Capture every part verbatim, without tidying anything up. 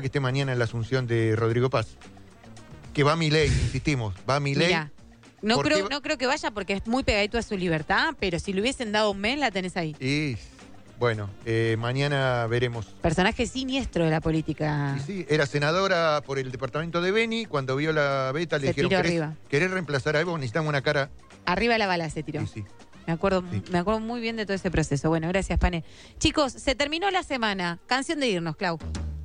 que esté mañana en la asunción de Rodrigo Paz. Que va Milei, insistimos, va Milei. Mirá, no creo, no creo que vaya porque es muy pegadito a su libertad, pero si le hubiesen dado un mes, la tenés ahí. Y bueno, eh, mañana veremos. Personaje siniestro de la política. Y sí, era senadora por el departamento de Beni. Cuando vio la beta le Se dijeron, tiró ¿querés, arriba. ¿querés reemplazar a Evo? Necesitamos una cara. Arriba la bala se tiró. Sí, sí. Me acuerdo, Sí. me acuerdo muy bien de todo ese proceso. Bueno, gracias, Pane. Chicos, se terminó la semana. Canción de irnos, Clau.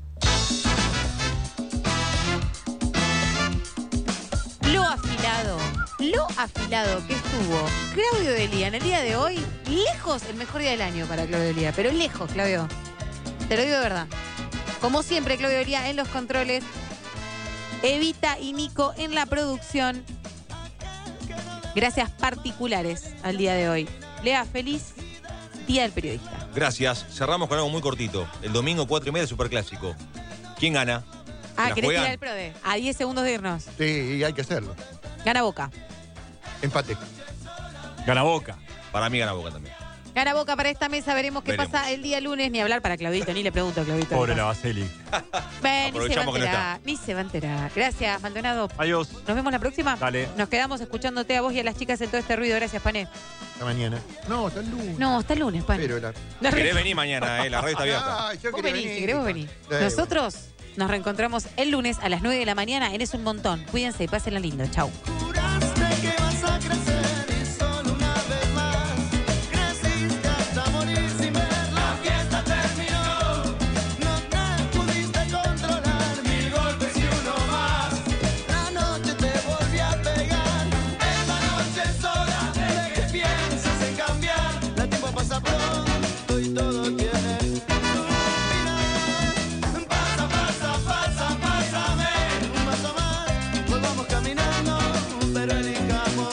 Lo afilado, lo afilado que estuvo Claudio Delía en el día de hoy, lejos el mejor día del año para Claudio Delía, pero lejos, Claudio. Te lo digo de verdad. Como siempre, Claudio Delía en los controles, Evita y Nico en la producción. Gracias particulares al día de hoy. Lea, feliz Día del Periodista. Gracias. Cerramos con algo muy cortito. El domingo cuatro y media, Superclásico. ¿Quién gana? Ah, ¿La ¿querés juegan? tirar el PRODE? A diez segundos de irnos. Sí, y hay que hacerlo. Gana Boca. Empate. Gana Boca. Para mí gana Boca también. Gana Boca para esta mesa. Veremos qué Veremos. pasa el día lunes. Ni hablar para Claudito. Ni le pregunto a Claudito. Pobre la Baseli. Ven, ni se va a Aprovechamos que no enterar. Ni se va a enterar. Gracias, Maldonado. Adiós. Nos vemos la próxima. Dale. Nos quedamos escuchándote a vos y a las chicas en todo este ruido. Gracias, Pané. Hasta mañana. No, hasta el lunes. No, hasta el lunes, Pané. Pero la... Nos Querés re- venir mañana, eh, la radio está abierta. Ah, yo Vos quería venís, venir. si querés vos venís. Sí, bueno. Nosotros nos reencontramos el lunes a las nueve de la mañana en Es un Montón. Cuídense y pásenla lindo. Chau. Juraste que vas a crecer y solo una vez más creciste hasta morir sin ver. La fiesta terminó, no te pudiste controlar. Mil golpes y uno más. La noche te volvió a pegar. Esta noche es hora de que pienses en cambiar. El tiempo pasa pronto y todo tiene su final. Pasa, pasa, pasa, pásame un paso más. Volvamos caminando, pero elijamos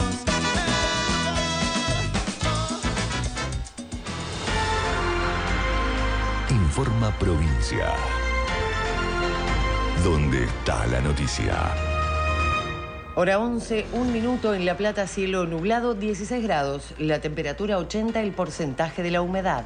Informa Provincia. ¿Dónde está la noticia? Hora once, un minuto en La Plata, cielo nublado, dieciséis grados, la temperatura ochenta, el porcentaje de la humedad.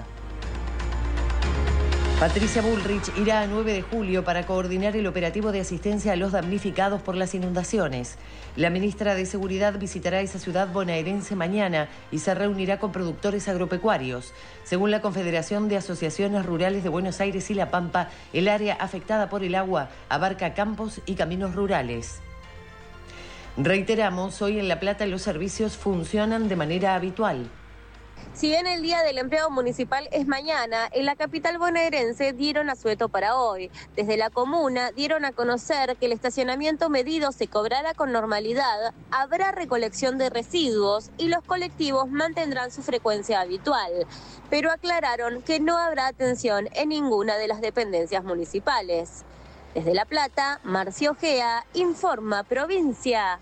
Patricia Bullrich irá a nueve de julio para coordinar el operativo de asistencia a los damnificados por las inundaciones. La ministra de Seguridad visitará esa ciudad bonaerense mañana y se reunirá con productores agropecuarios. Según la Confederación de Asociaciones Rurales de Buenos Aires y La Pampa, el área afectada por el agua abarca campos y caminos rurales. Reiteramos, hoy en La Plata los servicios funcionan de manera habitual. Si bien el Día del Empleado Municipal es mañana, en la capital bonaerense dieron asueto para hoy. Desde la comuna dieron a conocer que el estacionamiento medido se cobrará con normalidad, habrá recolección de residuos y los colectivos mantendrán su frecuencia habitual. Pero aclararon que no habrá atención en ninguna de las dependencias municipales. Desde La Plata, Marcio Gea, Informa Provincia.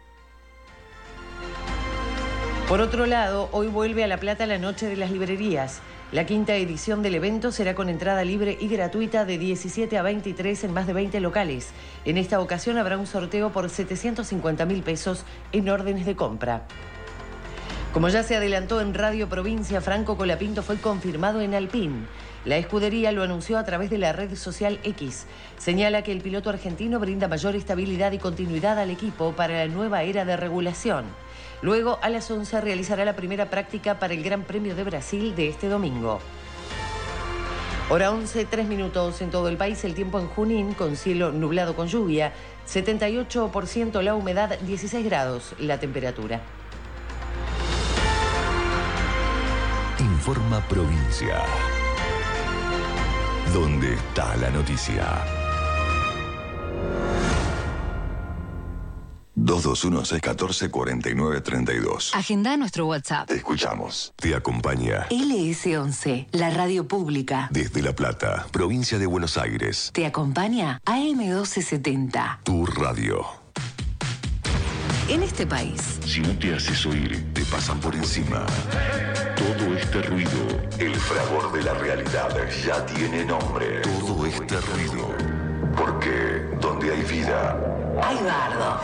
Por otro lado, hoy vuelve a La Plata la Noche de las Librerías. La quinta edición del evento será con entrada libre y gratuita de diecisiete a veintitrés en más de veinte locales. En esta ocasión habrá un sorteo por setecientos cincuenta mil pesos en órdenes de compra. Como ya se adelantó en Radio Provincia, Franco Colapinto fue confirmado en Alpine. La escudería lo anunció a través de la red social X. Señala que el piloto argentino brinda mayor estabilidad y continuidad al equipo para la nueva era de regulación. Luego, a las once, realizará la primera práctica para el Gran Premio de Brasil de este domingo. Hora once, tres minutos en todo el país. El tiempo en Junín, con cielo nublado con lluvia. setenta y ocho por ciento la humedad, dieciséis grados la temperatura. Informa Provincia. ¿Dónde está la noticia? dos dos uno, seis uno cuatro, cuatro nueve tres dos. Agenda nuestro WhatsApp. Te escuchamos. Te acompaña L S once, la radio pública. desde La Plata, provincia de Buenos Aires. Te acompaña A M doce setenta. Tu radio. En este país, Si no te haces oír, te pasan por encima. Todo este ruido, el fragor de la realidad, ya tiene nombre. Todo este ruido. Porque donde hay vida, hay bardo.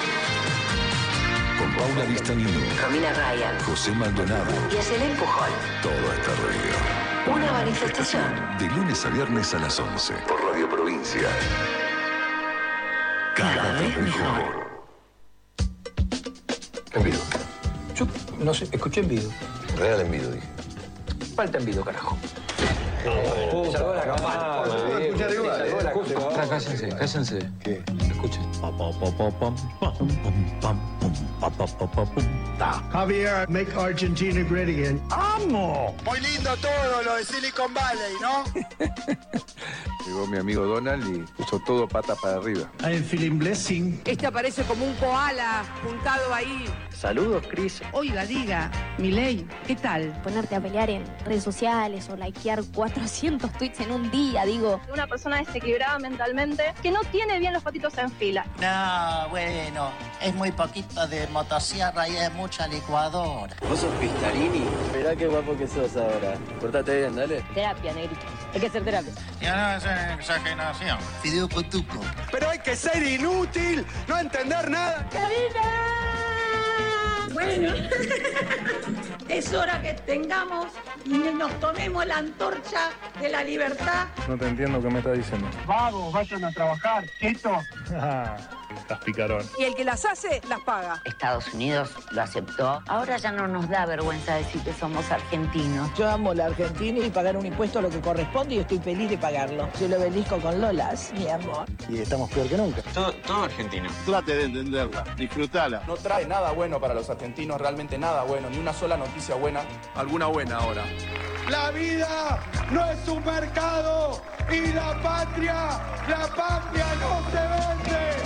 con Paula Vistanino, Romina Ryan José Maldonado, y Ayelen Pujol. todo este ruido. Una manifestación. De lunes a viernes a las once. Por Radio Provincia. vez mejor. Envido. Yo no sé, escuché envido. Real envido, dije. Falta envido, carajo. Eh, salvó la campana. Escuchar igual, Salvó la eh. campana. Cállense, cállense. ¿Qué? Escuchen. Javier, make Argentina great again. Muy lindo todo lo de Silicon Valley, ¿no? Llegó mi amigo Donald y puso todo patas para arriba. I am feeling blessing. Este aparece como un koala juntado ahí. Saludos, Chris. Oiga, diga, Milei, ¿qué tal? Ponerte a pelear en redes sociales o likear cuatrocientos tweets en un día, digo. Una persona desequilibrada mentalmente que no tiene bien los patitos en fila. No, bueno, es muy poquito de motosierra y es mucha licuadora. ¿Vos sos Pistarini? Mirá qué guapo que sos ahora. Portate bien, dale. Terapia, negrito. Hay que hacer terapia. Ya no es exageración. Fideo Potuco. Pero hay que ser inútil, no entender nada. Bueno, es hora que tengamos y nos tomemos la antorcha de la libertad. No te entiendo qué me estás diciendo. Vagos, vayan a trabajar, quieto. Estás picarón. Y el que las hace, las paga. Estados Unidos lo aceptó. Ahora ya no nos da vergüenza decir que somos argentinos. Yo amo la Argentina y pagar un impuesto a lo que corresponde y estoy feliz de pagarlo. Yo lo obelisco con Lolas, mi amor. Y estamos peor que nunca. Todo, todo argentino. Trate de entenderla, disfrutala. No trae nada bueno para los argentinos, realmente nada bueno, ni una sola noticia buena. Alguna buena ahora. La vida no es un mercado y la patria, la patria no se vende.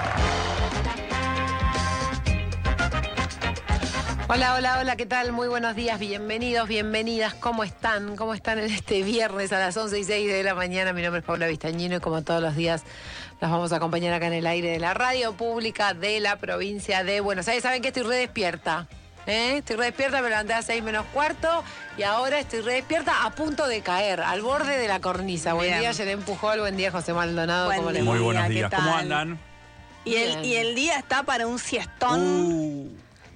Hola, hola, hola, ¿qué tal? Muy buenos días, bienvenidos, bienvenidas. ¿Cómo están? ¿Cómo están en este viernes a las once y seis de la mañana? Mi nombre es Paula Vistañino y como todos los días las vamos a acompañar acá en el aire de la radio pública de la provincia de Buenos Aires. ¿Saben que estoy re despierta? ¿Eh? Estoy re despierta, me levanté a seis menos cuarto y ahora estoy re despierta a punto de caer, al borde de la cornisa. Buen Bien. día, Yelén Pujol, buen día, José Maldonado. Buen ¿Cómo día, les va? Muy buenos ¿qué días. tal? ¿Cómo andan? Y el, y el día está para un siestón, Uh,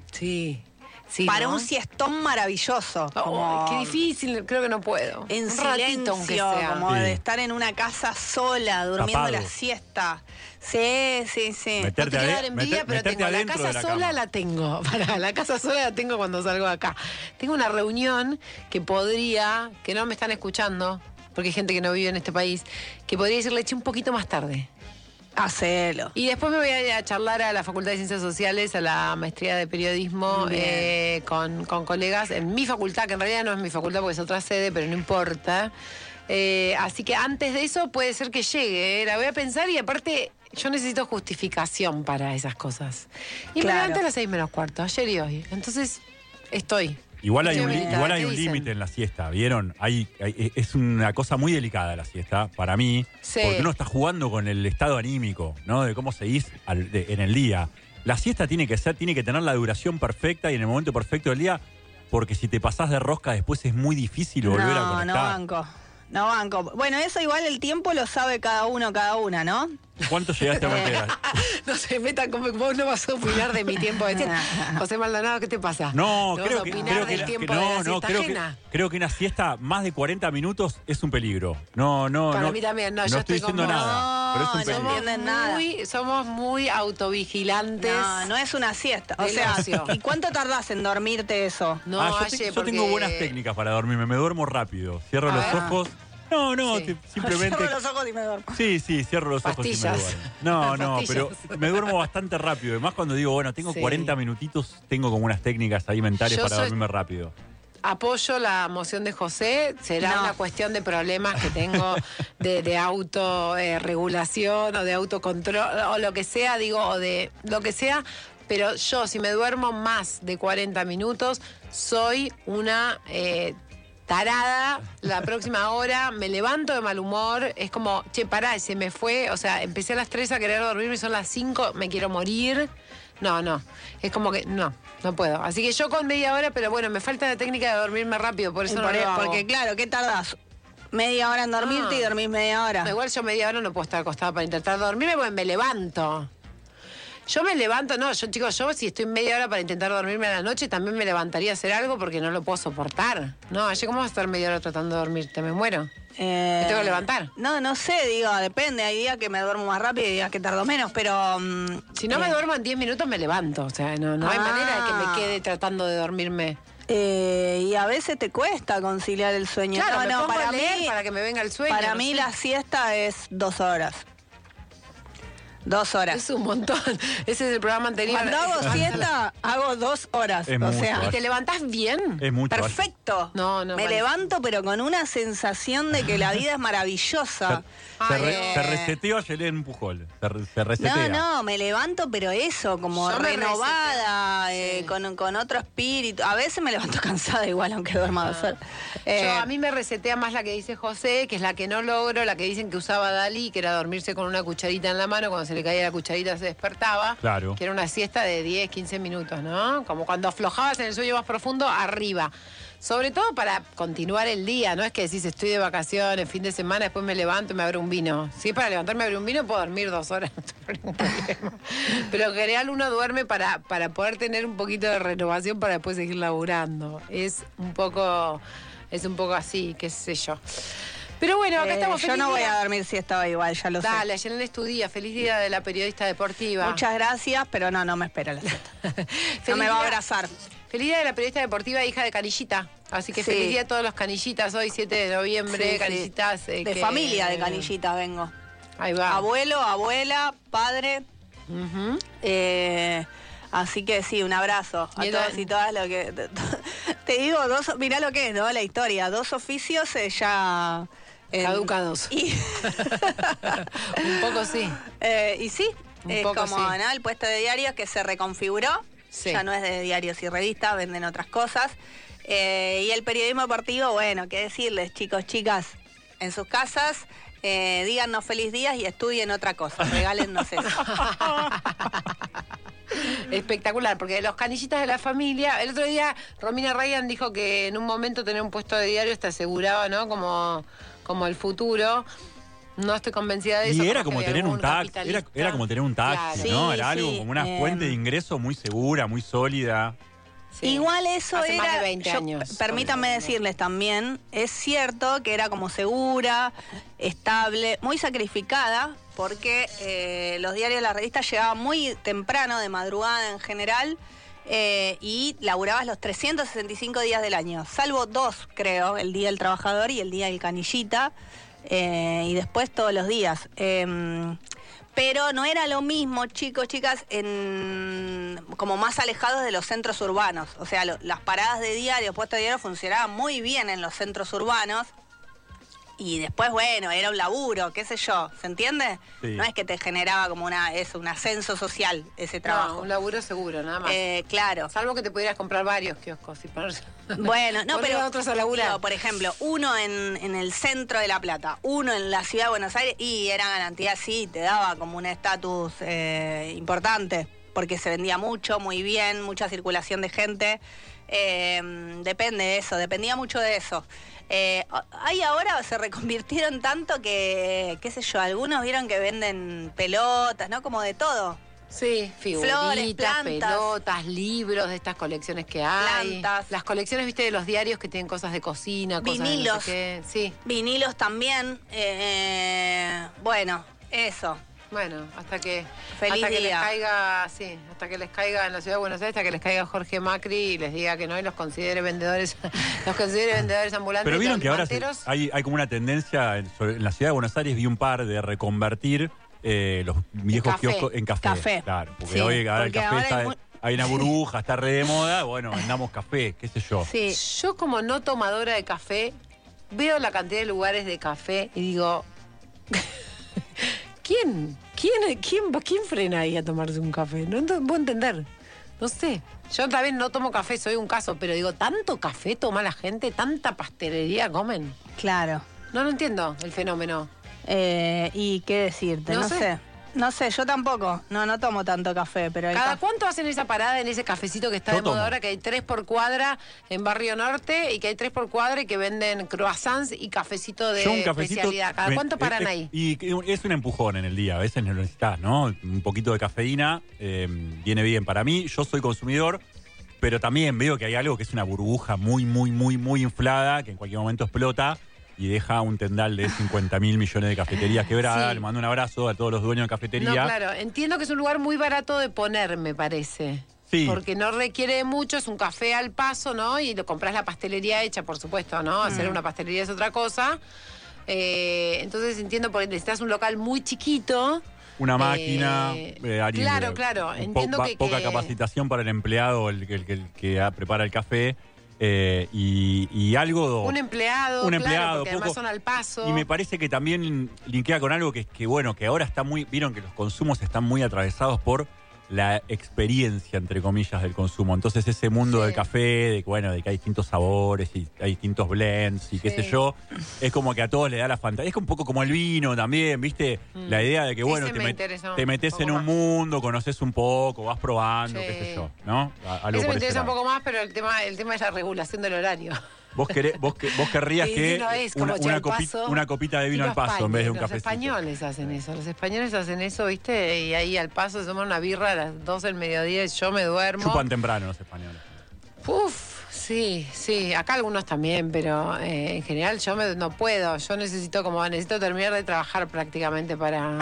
Sí, sí. para ¿no? un siestón maravilloso. Oh, Como qué difícil, creo que no puedo. en un ratito, aunque silencio, sea. como Sí. de estar en una casa sola, durmiendo Tapado. la siesta. Sí, sí, sí. No Meterte te quiero ade- dar envidia, meter- pero meterte tengo la adentro casa de la sola cama. la tengo. Para la casa sola la tengo cuando salgo de acá. Tengo una reunión que podría, que no me están escuchando, porque hay gente que no vive en este país, que podría decirle eché un poquito más tarde. Hacelo. Y después me voy a ir a charlar a la Facultad de Ciencias Sociales, a la maestría de periodismo, Bien. eh, con, con colegas en mi facultad, que en realidad no es mi facultad porque es otra sede, pero no importa. Eh, así que antes de eso puede ser que llegue, eh, la voy a pensar y aparte yo necesito justificación para esas cosas. Y me Claro. levanté a las seis menos cuarto, ayer y hoy. Entonces estoy. igual hay Estoy un, li- habilitada, igual hay ¿qué un dicen? límite en la siesta, ¿vieron? Hay, hay- es una cosa muy delicada la siesta, para mí, Sí. porque uno está jugando con el estado anímico, ¿no? De cómo seguís al- de- en el día. La siesta tiene que ser, tiene que tener la duración perfecta y en el momento perfecto del día, porque si te pasás de rosca después es muy difícil volver a No, conectar. no banco. No banco. Bueno, eso igual el tiempo lo sabe cada uno, cada una, ¿no? ¿Cuánto llegaste a meter? No se metan como vos no vas a opinar de mi tiempo de siesta. José Maldonado, ¿qué te pasa? No, ¿No creo vas a que, opinar creo que, del la- tiempo que de la no, no, siesta creo que, ajena? creo que una siesta más de cuarenta minutos es un peligro. No, no, Para no. mí también, no, yo estoy estoy diciendo como- nada, pero es un No, no peligro. entienden nada. Muy, somos muy autovigilantes. No, no es una siesta. O Del sea, ocio. ¿y cuánto tardás en dormirte eso? No, Ah, yo, Aye, te- yo porque- tengo buenas técnicas para dormirme, me duermo rápido. Cierro A los ver. ojos. No, no, Sí. te- simplemente. Cierro los ojos y me duermo. Sí, sí, cierro los ojos y me Pastillas. duermo. No, no, Pastillas. pero me duermo bastante rápido. Además, cuando digo, bueno, tengo Sí. cuarenta minutitos, tengo como unas técnicas ahí mentales Yo para soy- dormirme rápido. Apoyo la moción de José, será No. una cuestión de problemas que tengo de, de autorregulación o de autocontrol o lo que sea, digo, o de lo que sea, pero yo si me duermo más de cuarenta minutos, soy una eh, tarada. La próxima hora me levanto de mal humor, es como, che, pará, se me fue, o sea, empecé a las tres a querer dormirme y son las cinco, me quiero morir. No, no, es como que no, no puedo. Así que yo con media hora, pero bueno, me falta la técnica de dormirme rápido, por eso no Por- lo hago. porque claro, ¿qué tardás? Media hora en dormirte Ah. y dormís media hora. Igual yo media hora no puedo estar acostada para intentar dormirme porque me levanto. Yo me levanto, no, yo chicos, yo si estoy media hora para intentar dormirme a la noche, también me levantaría a hacer algo porque no lo puedo soportar. No, ayer, ¿cómo vas a estar media hora tratando de dormirte? Me muero. Eh, ¿Me tengo que levantar? No, no sé, digo, depende. Hay días que me duermo más rápido y días que tardo menos, pero... Um, si no eh, me duermo en diez minutos, me levanto. O sea, no, no hay Ah. manera de que me quede tratando de dormirme. Eh, y a veces te cuesta conciliar el sueño. Claro, no, me no, pongo para a leer mí, para que me venga el sueño. para no mí sé. la siesta es dos horas. Dos horas. Es un montón. Ese es el programa anterior. Cuando hago siesta, hago dos horas. Es o mucho, sea, ¿eh? ¿Y te levantás bien? Es mucho. perfecto. No, no. Me vale. levanto, pero con una sensación de que la vida es maravillosa. Se, se Ay, re- eh. se reseteó a Yelén Pujol. Se, re- se resetea. No, no, me levanto, pero eso, como Yo me renovada, reseteo, eh, sí. con, con otro espíritu. A veces me levanto cansada igual, aunque duerma dos horas. Eh, Yo, a mí me resetea más la que dice José, que es la que no logro, la que dicen que usaba Dalí, que era dormirse con una cucharita en la mano, cuando se le caía la cucharita se despertaba. Claro. Que era una siesta de diez, quince minutos, ¿no? Como cuando aflojabas en el sueño más profundo, arriba. Sobre todo para continuar el día, no es que decís estoy de vacaciones, fin de semana, después me levanto y me abro un vino. Si es para levantarme y abrir un vino, puedo dormir dos horas, no tengo ningún problema. Pero en general uno duerme para, para poder tener un poquito de renovación para después seguir laburando. Es un poco, es un poco así, qué sé yo. Pero bueno, acá eh, estamos. yo Feliz no voy día. a dormir si estaba igual, ya lo sé. Dale, ayer en tu día, feliz día de la periodista deportiva. Muchas gracias, pero no, no me espera la siesta. No Feliz me va a día- abrazar. Feliz día de la periodista deportiva, hija de Canillita. Así que Sí. feliz día a todos los canillitas, hoy siete de noviembre, Sí, sí. canillitas. eh, De que- familia de Canillita vengo. Ahí va. Abuelo, abuela, padre. Ujú. Eh, así que sí, un abrazo a Y el- todos y todas. Lo que te digo, dos, mirá lo que es, ¿no? La historia. Dos oficios eh, ya eh, Caducados. Y, Un poco sí. eh, y sí, Un es poco como sí. ¿no? el puesto de diarios que se reconfiguró. Sí. Ya no es de diarios y revistas, venden otras cosas. Eh, y el periodismo deportivo, bueno, qué decirles, chicos, chicas, en sus casas, eh, díganos feliz días y estudien otra cosa, regálennos eso. Espectacular, porque los canillitas de la familia, el otro día Romina Ryan dijo que en un momento tener un puesto de diario te aseguraba, ¿no? Como, como el futuro. No estoy convencida de eso. Y era capaz como que hay tener un algún taxi, era, capitalista. era como tener un taxi, Claro. ¿no? Sí, Era algo sí, como una eh, fuente de ingreso muy segura, muy sólida. Sí. Igual eso Hace era, más de veinte yo- años. permítanme decirles también, es cierto que era como segura, estable, muy sacrificada, porque eh, los diarios de la revista llegaban muy temprano, de madrugada en general, eh, y laburabas los trescientos sesenta y cinco días del año, salvo dos, creo, el Día del Trabajador y el Día del Canillita, eh, y después todos los días. Em, Pero no era lo mismo, chicos, chicas, en como más alejados de los centros urbanos. O sea, lo- las paradas de diario, puestos de diario funcionaban muy bien en los centros urbanos. Y después, bueno, era un laburo, qué sé yo, ¿se entiende? Sí. No es que te generaba como una es un ascenso social ese trabajo. No, un laburo seguro, nada más. Eh, claro. Salvo que te pudieras comprar varios kioscos y ponerse. Bueno, no, Poner pero a otros a laburar. digo, por ejemplo, uno en, en el centro de La Plata, uno en la ciudad de Buenos Aires, y era garantía, sí, te daba como un estatus eh, importante, porque se vendía mucho, muy bien, mucha circulación de gente. Eh, depende de eso, dependía mucho de eso. Eh, ahí ahora se reconvirtieron tanto que, qué sé yo, algunos vieron que venden pelotas, ¿no? Como de todo. Sí, figuritas, Flores, plantas. pelotas, libros de estas colecciones que hay. Plantas. Las colecciones, viste, de los diarios que tienen cosas de cocina, cosas de no sé Vinilos. qué. Sí. Vinilos también. eh, bueno, eso. Bueno, hasta que Feliz hasta que les día. caiga, sí, hasta que les caiga en la ciudad de Buenos Aires, hasta que les caiga Jorge Macri y les diga que no y los considere vendedores, los considere vendedores ambulantes. Pero vieron de que ahora se- alimenteros. hay, hay como una tendencia, en, sobre- en la ciudad de Buenos Aires vi un par de reconvertir eh, los viejos café. kioscos en café. Café. Claro, porque Sí, hoy ahora el porque café ahora está, hay mu- hay una burbuja, está re de moda, bueno, andamos café, qué sé yo. Sí. Yo como no tomadora de café, veo la cantidad de lugares de café y digo, ¿quién, quién, quién, quién frena ahí a tomarse un café? No ent- puedo entender. No sé. Yo también no tomo café, soy un caso, pero digo, ¿tanto café toma la gente? ¿Tanta pastelería comen? Claro. No, no entiendo el fenómeno. Eh, y qué decirte, No no, sé. sé. No sé, yo tampoco. No, no tomo tanto café, pero... el ¿Cada café- cuánto hacen esa parada en ese cafecito que está Yo de moda tomo. ahora, que hay tres por cuadra en Barrio Norte y que hay tres por cuadra y que venden croissants y cafecito de Yo un cafecito, especialidad? ¿Cada me- cuánto paran eh, eh, ahí? Y es un empujón en el día, a veces lo necesitas, ¿no? Un poquito de cafeína eh, viene bien para mí. Yo soy consumidor, pero también veo que hay algo que es una burbuja muy, muy, muy, muy inflada, que en cualquier momento explota y deja un tendal de cincuenta mil millones de cafeterías quebradas. Sí. Le mando un abrazo a todos los dueños de cafetería. No, claro, entiendo que es un lugar muy barato de poner, me parece. Sí. Porque no requiere mucho, es un café al paso, ¿no? Y lo compras la pastelería hecha, por supuesto, ¿no? Hacer Mm. una pastelería es otra cosa. Eh, entonces entiendo porque necesitas un local muy chiquito. Una máquina, Eh, eh, alguien claro, de- claro, un entiendo ba- que- poca que- capacitación para el empleado, el, que- el que- el que ah, prepara el café, eh, y, y algo... Un empleado, Un claro, empleado, porque además poco- son al paso. Y me parece que también linkea con algo que, que, bueno, que ahora está muy... Vieron que los consumos están muy atravesados por la experiencia, entre comillas, del consumo. Entonces ese mundo Sí. del café, de, bueno, de que hay distintos sabores y hay distintos blends y qué sé Sí. yo, es como que a todos le da la fantasía. Es un poco como el vino también, ¿viste? Mm. La idea de que, bueno, Ese te, me met- interesa te un metes poco en un más. mundo, conoces un poco, vas probando, Sí. qué sé yo, ¿no? A- algo Ese me por ese interesa un lado. poco más, pero el tema, el tema es la regulación del horario. Vos, querés, vos, que- vos querrías Sí, que no es como una, che, una, al copi- paso, una copita de vino al tipo paso en vez de un España. cafecito. Los españoles hacen eso, los españoles hacen eso, ¿viste? Y ahí al paso se toman una birra a las doce del mediodía y yo me duermo. Chupan temprano los españoles. Uf, sí, sí, acá algunos también, pero eh, en general yo me- no puedo, yo necesito como necesito terminar de trabajar prácticamente para,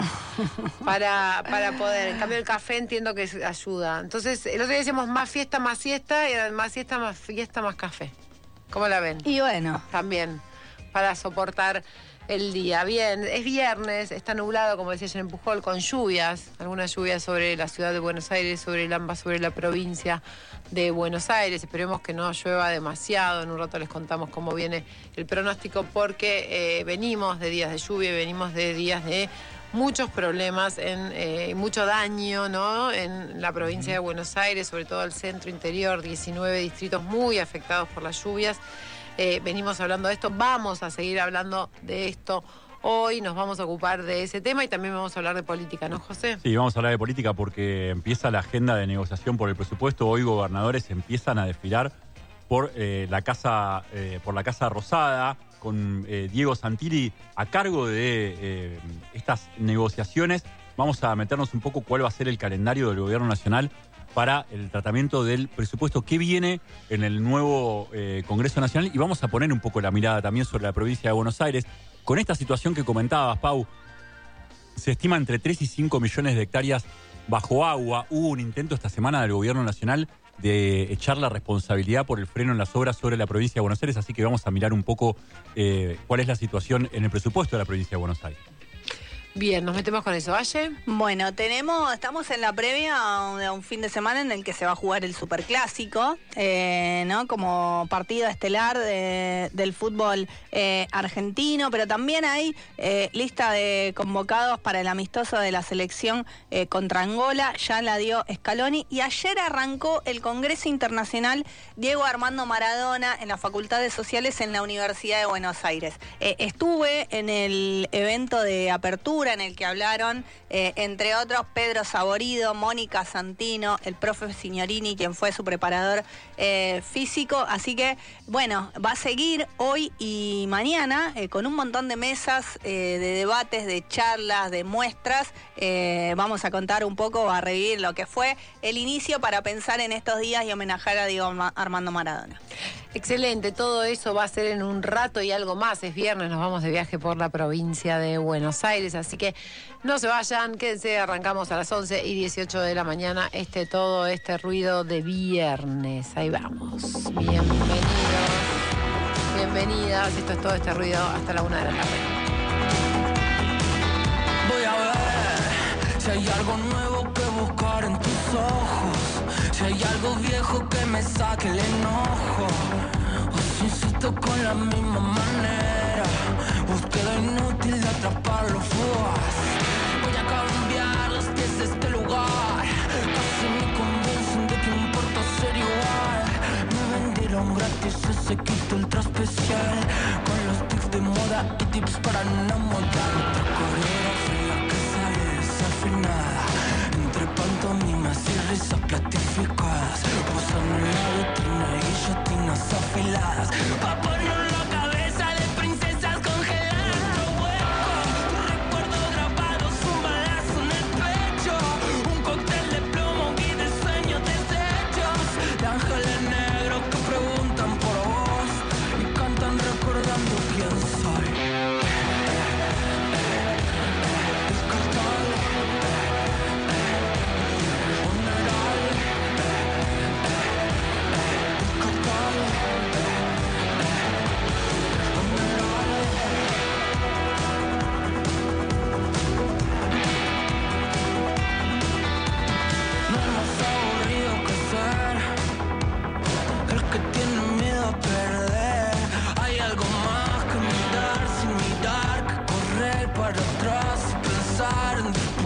para, para poder. En cambio el café entiendo que es- ayuda. Entonces, el otro día decíamos más fiesta, más siesta, y era más siesta, más fiesta, más café. ¿Cómo la ven? Y bueno. También, para soportar el día. Bien, es viernes, está nublado, como decía ayer en Pujol, con lluvias, algunas lluvias sobre la ciudad de Buenos Aires, sobre el AMBA, sobre la provincia de Buenos Aires. Esperemos que no llueva demasiado. En un rato les contamos cómo viene el pronóstico, porque eh, venimos de días de lluvia, venimos de días de muchos problemas, en eh, mucho daño, ¿no? En la provincia de Buenos Aires, sobre todo el centro interior, diecinueve distritos muy afectados por las lluvias. Eh, venimos hablando de esto, vamos a seguir hablando de esto. Hoy nos vamos a ocupar de ese tema y también vamos a hablar de política, ¿no, José? Sí, vamos a hablar de política porque empieza la agenda de negociación por el presupuesto. Hoy gobernadores empiezan a desfilar por, eh, la, casa, eh, por la Casa Rosada, con eh, Diego Santilli a cargo de eh, estas negociaciones. Vamos a meternos un poco cuál va a ser el calendario del gobierno nacional para el tratamiento del presupuesto que viene en el nuevo eh, Congreso Nacional, y vamos a poner un poco la mirada también sobre la provincia de Buenos Aires. Con esta situación que comentabas, Pau, se estima entre tres y cinco millones de hectáreas bajo agua. Hubo un intento esta semana del gobierno nacional de echar la responsabilidad por el freno en las obras sobre la provincia de Buenos Aires, así que vamos a mirar un poco eh, cuál es la situación en el presupuesto de la provincia de Buenos Aires. Bien, nos metemos con eso. ¿Valle? Bueno, tenemos, estamos en la previa de un fin de semana en el que se va a jugar el Superclásico, eh, ¿no? Como partido estelar de- del fútbol eh, argentino, pero también hay eh, lista de convocados para el amistoso de la selección eh, contra Angola, ya la dio Scaloni, y ayer arrancó el Congreso Internacional Diego Armando Maradona en la Facultad de Sociales en la Universidad de Buenos Aires. Eh, estuve en el evento de apertura en el que hablaron, eh, entre otros, Pedro Saborido, Mónica Santino, el profe Signorini, quien fue su preparador eh, físico. Así que, bueno, va a seguir hoy y mañana eh, con un montón de mesas eh, de debates, de charlas, de muestras. Eh, vamos a contar un poco, a revivir lo que fue el inicio para pensar en estos días y homenajear a Diego Ma- Armando Maradona. Excelente, todo eso va a ser en un rato y algo más. Es viernes, nos vamos de viaje por la provincia de Buenos Aires, así que no se vayan, quédense, arrancamos a las once y dieciocho de la mañana. Este todo, este ruido de viernes. Ahí vamos. Bienvenidos, bienvenidas. Esto es todo este ruido hasta la una de la tarde. Voy a ver si hay algo nuevo que buscar en tus ojos, si hay algo viejo que me saque el enojo, o si insisto con la misma manera, búsqueda inútil de atrapar lo fugaz. Voy a cambiar las piezas de este lugar, casi me convencen de que importa ser igual. Me vendieron gratis ese kit ultra especial, con los tics de moda y tips para enamorar. Otra coreografía que sale al final.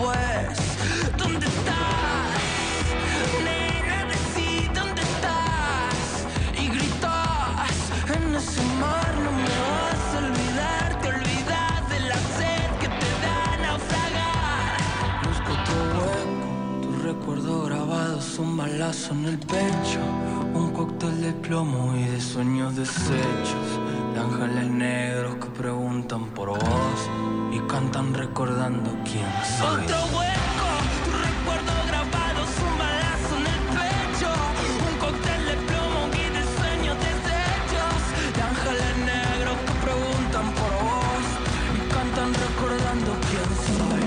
después. ¿Dónde estás? Nena, decí dónde estás. Y gritas en ese mar, no me vas a olvidar. Te olvidas de la sed que te da naufragar. Busco tu hueco, tu recuerdo grabado es un balazo en el pecho. Un cóctel de plomo y de sueños deshechos. De ángeles negros que preguntan por vos y cantan recordando quién soy. Otro hueco, tu recuerdo grabado es un balazo en el pecho. Un cóctel de plomo y de sueños deshechos. De ángeles negros que preguntan por vos y cantan recordando quién soy.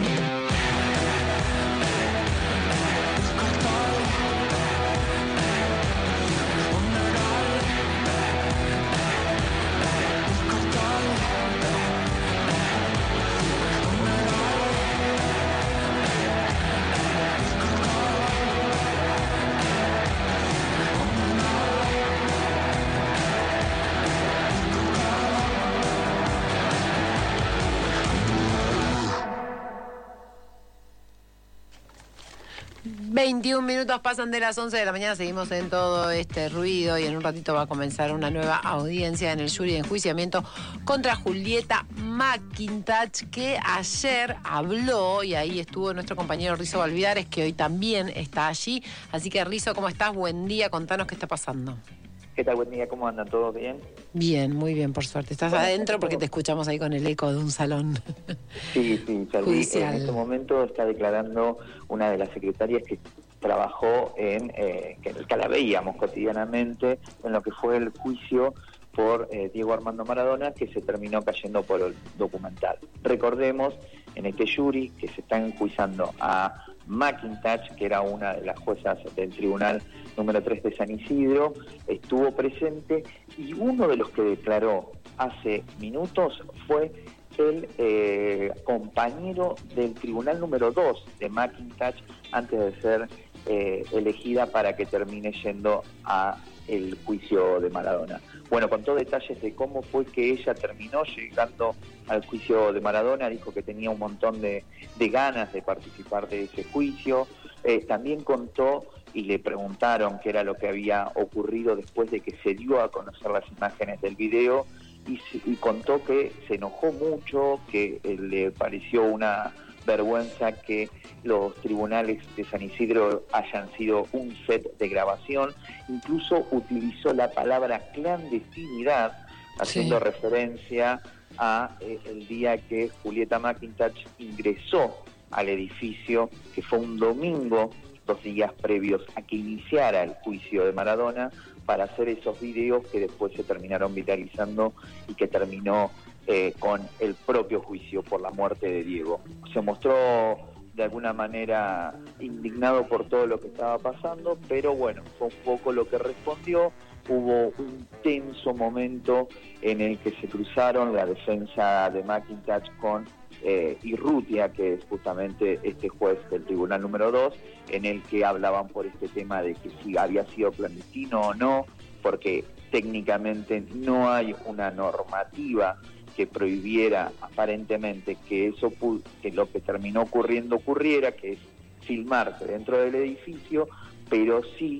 veintiún minutos pasan de las once de la mañana, seguimos en todo este ruido y en un ratito va a comenzar una nueva audiencia en el jury de enjuiciamiento contra Julieta McIntosh, que ayer habló y ahí estuvo nuestro compañero Rizo Valvidares, que hoy también está allí. Así que Rizo, ¿cómo estás? Buen día, contanos qué está pasando. ¿Qué tal? Buen día, ¿cómo andan? ¿Todos bien? Bien, muy bien, por suerte. Estás Bueno, adentro porque te escuchamos ahí con el eco de un salón. Sí, sí, salí. Judicial. En este momento está declarando una de las secretarias que trabajó en, eh, que, que la veíamos cotidianamente en lo que fue el juicio por eh, Diego Armando Maradona, que se terminó cayendo por el documental. Recordemos, en este jury que se está enjuiciando a McIntosh, que era una de las juezas del tribunal número tres de San Isidro, estuvo presente y uno de los que declaró hace minutos fue el eh, compañero del tribunal número dos de McIntosh antes de ser eh, elegida para que termine yendo a el juicio de Maradona. Bueno, contó detalles de cómo fue que ella terminó llegando al juicio de Maradona, dijo que tenía un montón de, de ganas de participar de ese juicio, eh, también contó y le preguntaron qué era lo que había ocurrido después de que se dio a conocer las imágenes del video y, y contó que se enojó mucho, que eh, le pareció una vergüenza que los tribunales de San Isidro hayan sido un set de grabación, incluso utilizó la palabra clandestinidad, haciendo sí. referencia a eh, el día que Julieta McIntosh ingresó al edificio, que fue un domingo, dos días previos a que iniciara el juicio de Maradona, para hacer esos videos que después se terminaron viralizando y que terminó eh, con el propio juicio por la muerte de Diego. Se mostró de alguna manera indignado por todo lo que estaba pasando, pero bueno, fue un poco lo que respondió. Hubo un tenso momento en el que se cruzaron la defensa de McIntosh con eh, Irrutia, que es justamente este juez del tribunal número dos, en el que hablaban por este tema de que si había sido clandestino o no, porque técnicamente no hay una normativa que prohibiera aparentemente que eso que lo que terminó ocurriendo ocurriera, que es filmarse dentro del edificio, pero sí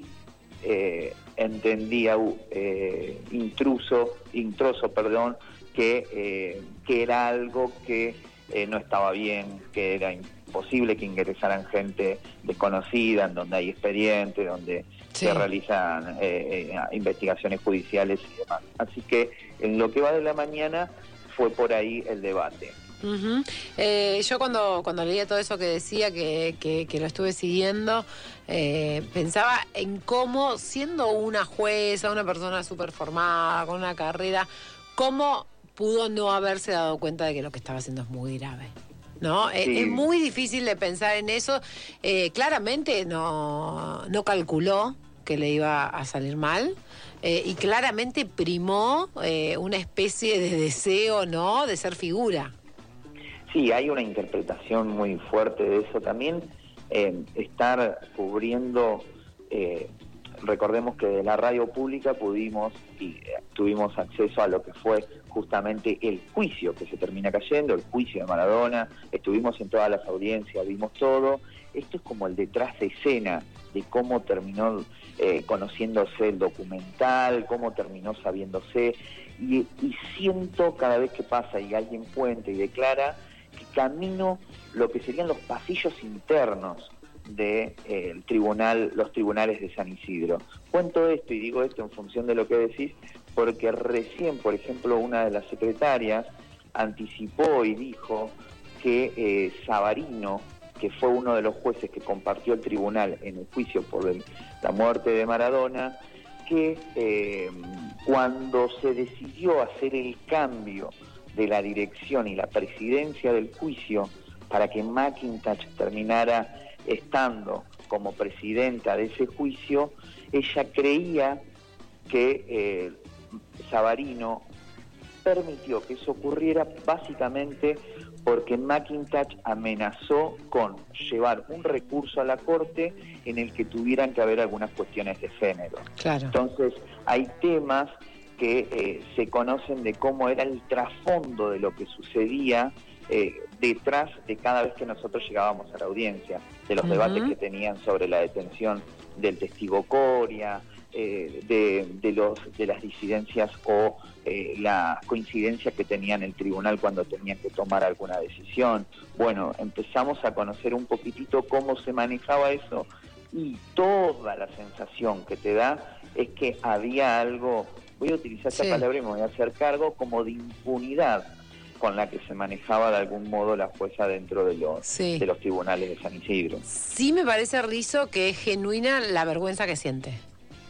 eh, entendía eh, intruso, intruso, perdón, que, eh, que era algo que eh, no estaba bien, que era imposible que ingresaran gente desconocida, en donde hay expedientes, donde sí. se realizan eh, eh, investigaciones judiciales y demás. Así que en lo que va de la mañana fue por ahí el debate. Uh-huh. eh, yo cuando, cuando leía todo eso que decía, que, que, que lo estuve siguiendo, eh, pensaba en cómo, siendo una jueza, una persona súper formada, con una carrera, cómo pudo no haberse dado cuenta de que lo que estaba haciendo es muy grave. ¿No? Sí. Es, es muy difícil de pensar en eso. Eh, claramente no, no calculó que le iba a salir mal. Eh, y claramente primó eh, una especie de deseo, ¿no?, de ser figura. Sí, hay una interpretación muy fuerte de eso también. Eh, estar cubriendo eh, recordemos que de la radio pública pudimos y eh, tuvimos acceso a lo que fue justamente el juicio que se termina cayendo, el juicio de Maradona, estuvimos en todas las audiencias, vimos todo. Esto es como el detrás de escena de cómo terminó eh, conociéndose el documental, cómo terminó sabiéndose, y, y siento cada vez que pasa y alguien cuenta y declara que camino lo que serían los pasillos internos de eh, el tribunal, los tribunales de San Isidro. Cuento esto y digo esto en función de lo que decís, porque recién, por ejemplo, una de las secretarias anticipó y dijo que eh, Savarino, que fue uno de los jueces que compartió el tribunal en el juicio por el, la muerte de Maradona, que eh, cuando se decidió hacer el cambio de la dirección y la presidencia del juicio para que McIntosh terminara estando como presidenta de ese juicio, ella creía que eh, Savarino permitió que eso ocurriera básicamente porque McIntosh amenazó con llevar un recurso a la Corte en el que tuvieran que haber algunas cuestiones de género. Claro. Entonces, hay temas que eh, se conocen de cómo era el trasfondo de lo que sucedía eh, detrás de cada vez que nosotros llegábamos a la audiencia, de los uh-huh. debates que tenían sobre la detención del testigo Coria, eh, de, de, los, de las disidencias o eh, la coincidencia que tenían el tribunal cuando tenían que tomar alguna decisión. Bueno, empezamos a conocer un poquitito cómo se manejaba eso y toda la sensación que te da es que había algo, voy a utilizar esta sí. palabra y me voy a hacer cargo, como de impunidad con la que se manejaba de algún modo la jueza dentro de los, sí. de los tribunales de San Isidro. Sí me parece, Rizzo, que es genuina la vergüenza que siente.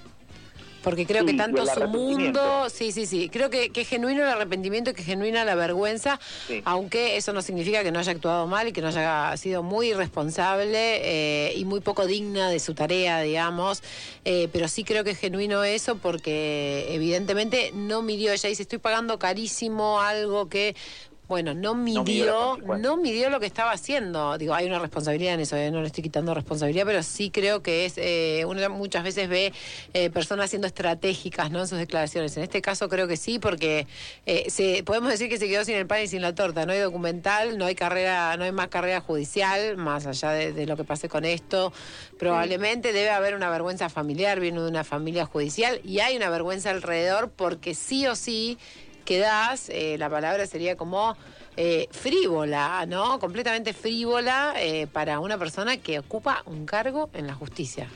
Porque creo sí, que tanto su mundo, sí, sí, sí, creo que, que es genuino el arrepentimiento, que es genuina la vergüenza, sí. aunque eso no significa que no haya actuado mal y que no haya sido muy irresponsable eh, y muy poco digna de su tarea, digamos, eh, pero sí creo que es genuino eso porque evidentemente no midió, ella dice, estoy pagando carísimo algo que... Bueno, no midió, no, no midió lo que estaba haciendo. Digo, hay una responsabilidad en eso, ¿eh? No le estoy quitando responsabilidad, pero sí creo que es, eh, uno muchas veces ve eh, personas siendo estratégicas, ¿no? En sus declaraciones. En este caso creo que sí, porque eh, se, podemos decir que se quedó sin el pan y sin la torta. No hay documental, no hay carrera, no hay más carrera judicial, más allá de, de lo que pase con esto. Probablemente sí. debe haber una vergüenza familiar, viene de una familia judicial, y hay una vergüenza alrededor porque sí o sí quedás, eh, la palabra sería como eh, frívola, ¿no? Completamente frívola eh, para una persona que ocupa un cargo en la justicia.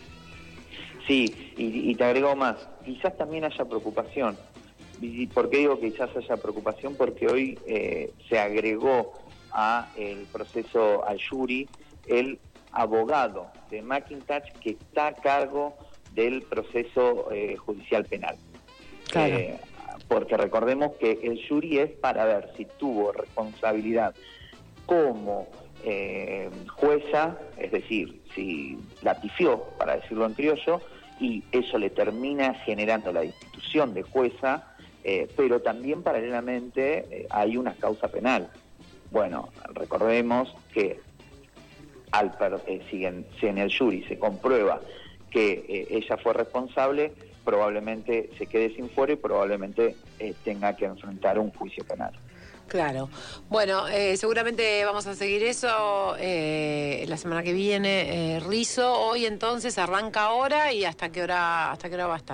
Sí, y, y te agrego más, quizás también haya preocupación. ¿Y por qué digo que quizás haya preocupación? Porque hoy eh, se agregó a el proceso al jury el abogado de McIntosh que está a cargo del proceso eh, judicial penal. Claro. Eh, porque recordemos que el jury es para ver si tuvo responsabilidad como eh, jueza, es decir, si la pifió, para decirlo en criollo, y eso le termina generando la destitución de jueza, eh, pero también paralelamente eh, hay una causa penal. Bueno, recordemos que al eh, si, en, si en el jury se comprueba que eh, ella fue responsable, probablemente se quede sin fuero y probablemente eh, tenga que enfrentar un juicio penal. Claro. Bueno, eh, seguramente vamos a seguir eso eh, la semana que viene. Eh, Rizzo, hoy entonces arranca ahora y hasta qué hora, hasta qué hora va a estar.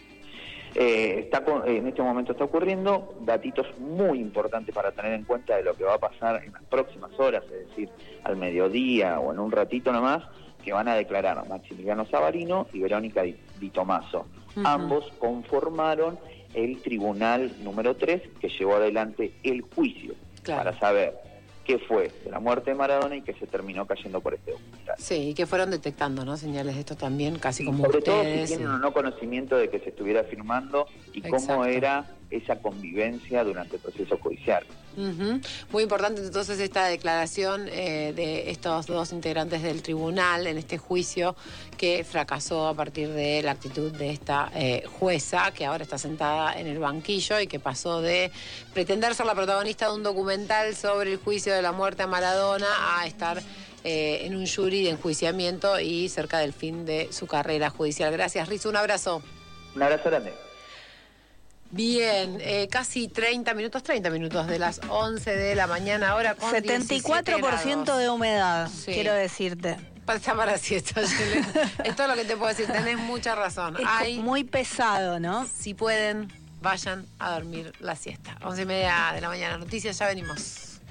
Eh, está con, eh, en este momento está ocurriendo datitos muy importantes para tener en cuenta de lo que va a pasar en las próximas horas, es decir, al mediodía o en un ratito nomás, que van a declarar Maximiliano Savarino y Verónica Di, Di Tomaso. Uh-huh. Ambos conformaron el tribunal número tres que llevó adelante el juicio, claro, para saber qué fue de la muerte de Maradona y que se terminó cayendo por este documental. Sí, y que fueron detectando, ¿no? Señales de esto también, casi y como sobre ustedes. Sobre todo si tienen o no conocimiento de que se estuviera firmando y Exacto. cómo era esa convivencia durante el proceso judicial. Uh-huh. Muy importante entonces esta declaración eh, de estos dos integrantes del tribunal en este juicio que fracasó a partir de la actitud de esta eh, jueza que ahora está sentada en el banquillo y que pasó de pretender ser la protagonista de un documental sobre el juicio de la muerte a Maradona a estar eh, en un jury de enjuiciamiento y cerca del fin de su carrera judicial. Gracias, Rizo, un abrazo. Un abrazo grande. Bien, eh, casi treinta minutos, treinta minutos de las once de la mañana, ahora con setenta y cuatro por ciento de humedad, Sí. quiero decirte. Está para siesta, Yelena. Es todo lo que te puedo decir, tenés mucha razón. Es Hay, muy pesado, ¿no? si pueden, vayan a dormir la siesta. Once y media de la mañana, noticias, ya venimos.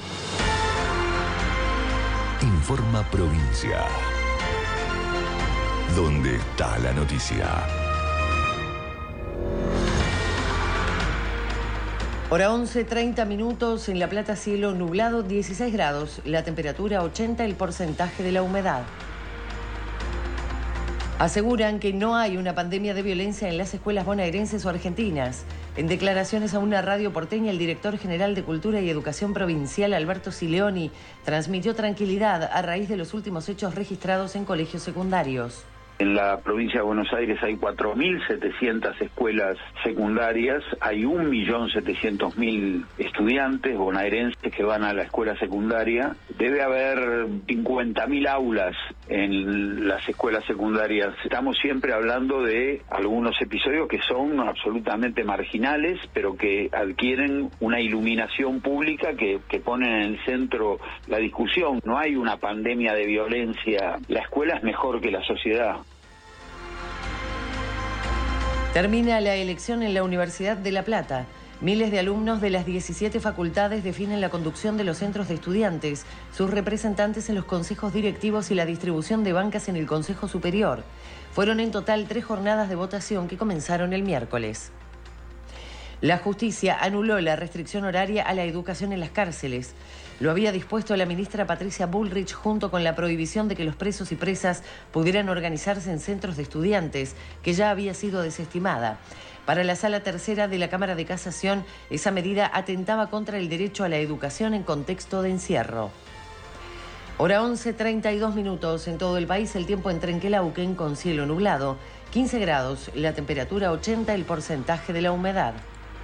Informa Provincia. ¿Dónde está la noticia? Hora once, treinta minutos, en La Plata cielo nublado, dieciséis grados, la temperatura ochenta, el porcentaje de la humedad. Aseguran que no hay una pandemia de violencia en las escuelas bonaerenses o argentinas. En declaraciones a una radio porteña, el director general de Cultura y Educación Provincial, Alberto Sileoni, transmitió tranquilidad a raíz de los últimos hechos registrados en colegios secundarios. En la provincia de Buenos Aires hay cuatro mil setecientas escuelas secundarias, hay un millón setecientos mil estudiantes bonaerenses que van a la escuela secundaria. Debe haber cincuenta mil aulas en las escuelas secundarias. Estamos siempre hablando de algunos episodios que son absolutamente marginales, pero que adquieren una iluminación pública que, que ponen en el centro la discusión. No hay una pandemia de violencia. La escuela es mejor que la sociedad. Termina la elección en la Universidad de La Plata. Miles de alumnos de las diecisiete facultades definen la conducción de los centros de estudiantes, sus representantes en los consejos directivos y la distribución de bancas en el Consejo Superior. Fueron en total tres jornadas de votación que comenzaron el miércoles. La justicia anuló la restricción horaria a la educación en las cárceles. Lo había dispuesto la ministra Patricia Bullrich junto con la prohibición de que los presos y presas pudieran organizarse en centros de estudiantes, que ya había sido desestimada. Para la Sala Tercera de la Cámara de Casación, esa medida atentaba contra el derecho a la educación en contexto de encierro. Hora once, treinta y dos minutos. En todo el país el tiempo en Trenquelauquen con cielo nublado. quince grados, la temperatura ochenta, el porcentaje de la humedad.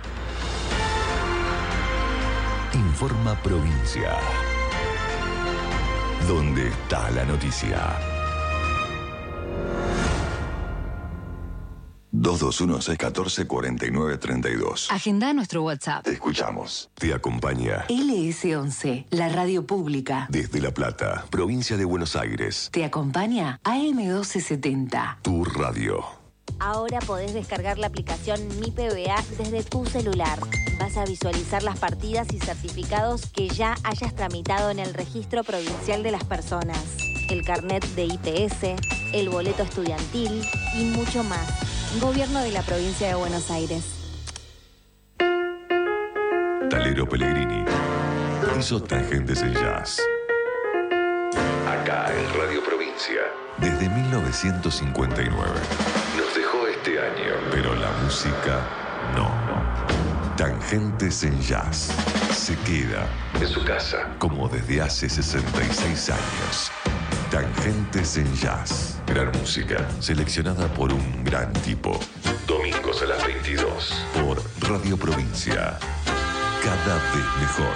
Informa Provincia. ¿Dónde está la noticia? dos dos uno, seis uno cuatro, cuatro nueve tres dos. Agenda nuestro WhatsApp. Te escuchamos. Te acompaña L S once, la radio pública. desde La Plata, provincia de Buenos Aires. Te acompaña A M doce setenta. Tu radio. Ahora podés descargar la aplicación Mi P B A desde tu celular. Vas a visualizar las partidas y certificados que ya hayas tramitado en el Registro Provincial de las Personas, el carnet de I P S, el boleto estudiantil y mucho más. Gobierno de la Provincia de Buenos Aires. Talero Pellegrini hizo Tangentes en Jazz. Acá en Radio Provincia. Desde mil novecientos cincuenta y nueve. Nos dejó este año, pero la música no. Tangentes en Jazz. Se queda en su casa, como desde hace sesenta y seis años. Tangentes en Jazz. Gran música, seleccionada por un gran tipo. Domingos a las veintidós, por Radio Provincia. Cada vez mejor.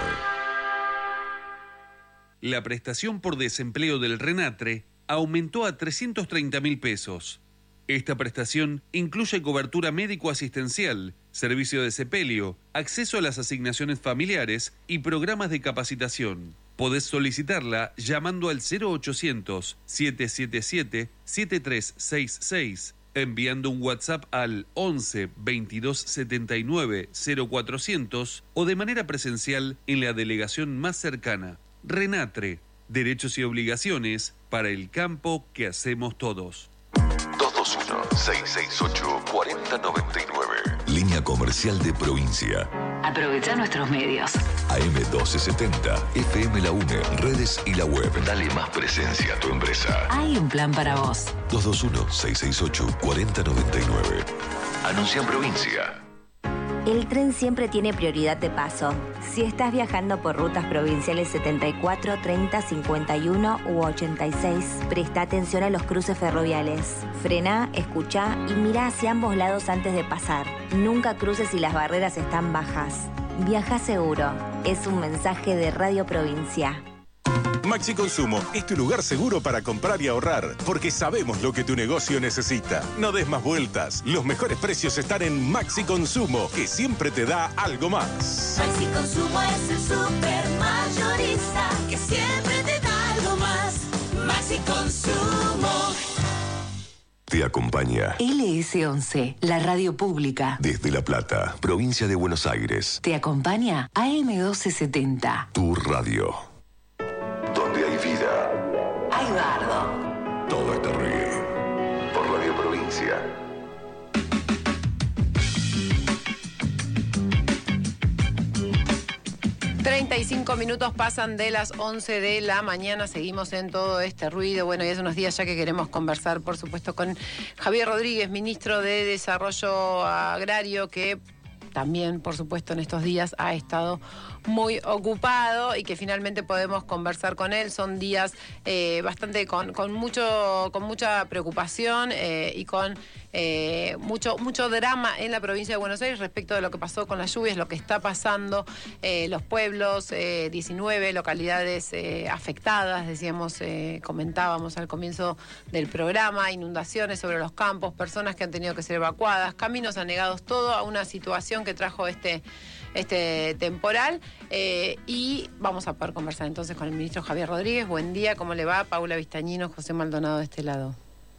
La prestación por desempleo del RENATRE aumentó a trescientos treinta mil pesos. Esta prestación incluye cobertura médico-asistencial, servicio de sepelio, acceso a las asignaciones familiares y programas de capacitación. Podés solicitarla llamando al cero ochocientos, siete siete siete, siete tres seis seis, enviando un WhatsApp al once, veintidós setenta y nueve, cero cuatrocientos o de manera presencial en la delegación más cercana. RENATRE, derechos y obligaciones para el campo que hacemos todos. dos dos uno, seis seis ocho, cuatro cero nueve nueve. Línea comercial de provincia. Aprovecha nuestros medios. A M doce setenta, F M La UNE, redes y la web. Dale más presencia a tu empresa. Hay un plan para vos. dos dos uno, seis seis ocho, cuatro cero nueve nueve. Anuncia en provincia. El tren siempre tiene prioridad de paso. Si estás viajando por rutas provinciales setenta y cuatro, treinta, cincuenta y uno u ochenta y seis, presta atención a los cruces ferroviales. Frená, escuchá y mirá hacia ambos lados antes de pasar. Nunca cruces si las barreras están bajas. Viaja seguro. Es un mensaje de Radio Provincia. Maxi Consumo es tu lugar seguro para comprar y ahorrar, porque sabemos lo que tu negocio necesita. No des más vueltas. Los mejores precios están en Maxi Consumo, que siempre te da algo más. Maxi Consumo es el super mayorista que siempre te da algo más. Maxi Consumo. Te acompaña L S once, la radio pública. desde La Plata, provincia de Buenos Aires. Te acompaña A M doce setenta. Tu radio. Donde hay vida, Hay bardo. todo este ruido. Por Radio Provincia. treinta y cinco minutos pasan de las once de la mañana, seguimos en todo este ruido. Bueno, y hace unos días ya que queremos conversar, por supuesto, con Javier Rodríguez, ministro de Desarrollo Agrario, que también, por supuesto, en estos días ha estado muy ocupado y que finalmente podemos conversar con él. Son días eh, bastante con, con mucho con mucha preocupación eh, y con eh, mucho mucho drama en la provincia de Buenos Aires respecto de lo que pasó con las lluvias, lo que está pasando, eh, los pueblos, eh, diecinueve localidades eh, afectadas, decíamos, eh, comentábamos al comienzo del programa, inundaciones sobre los campos, personas que han tenido que ser evacuadas, caminos anegados, todo a una situación que trajo este este temporal eh, y vamos a poder conversar entonces con el ministro Javier Rodríguez. Buen día, ¿cómo le va? Paula Vistañino, José Maldonado de este lado.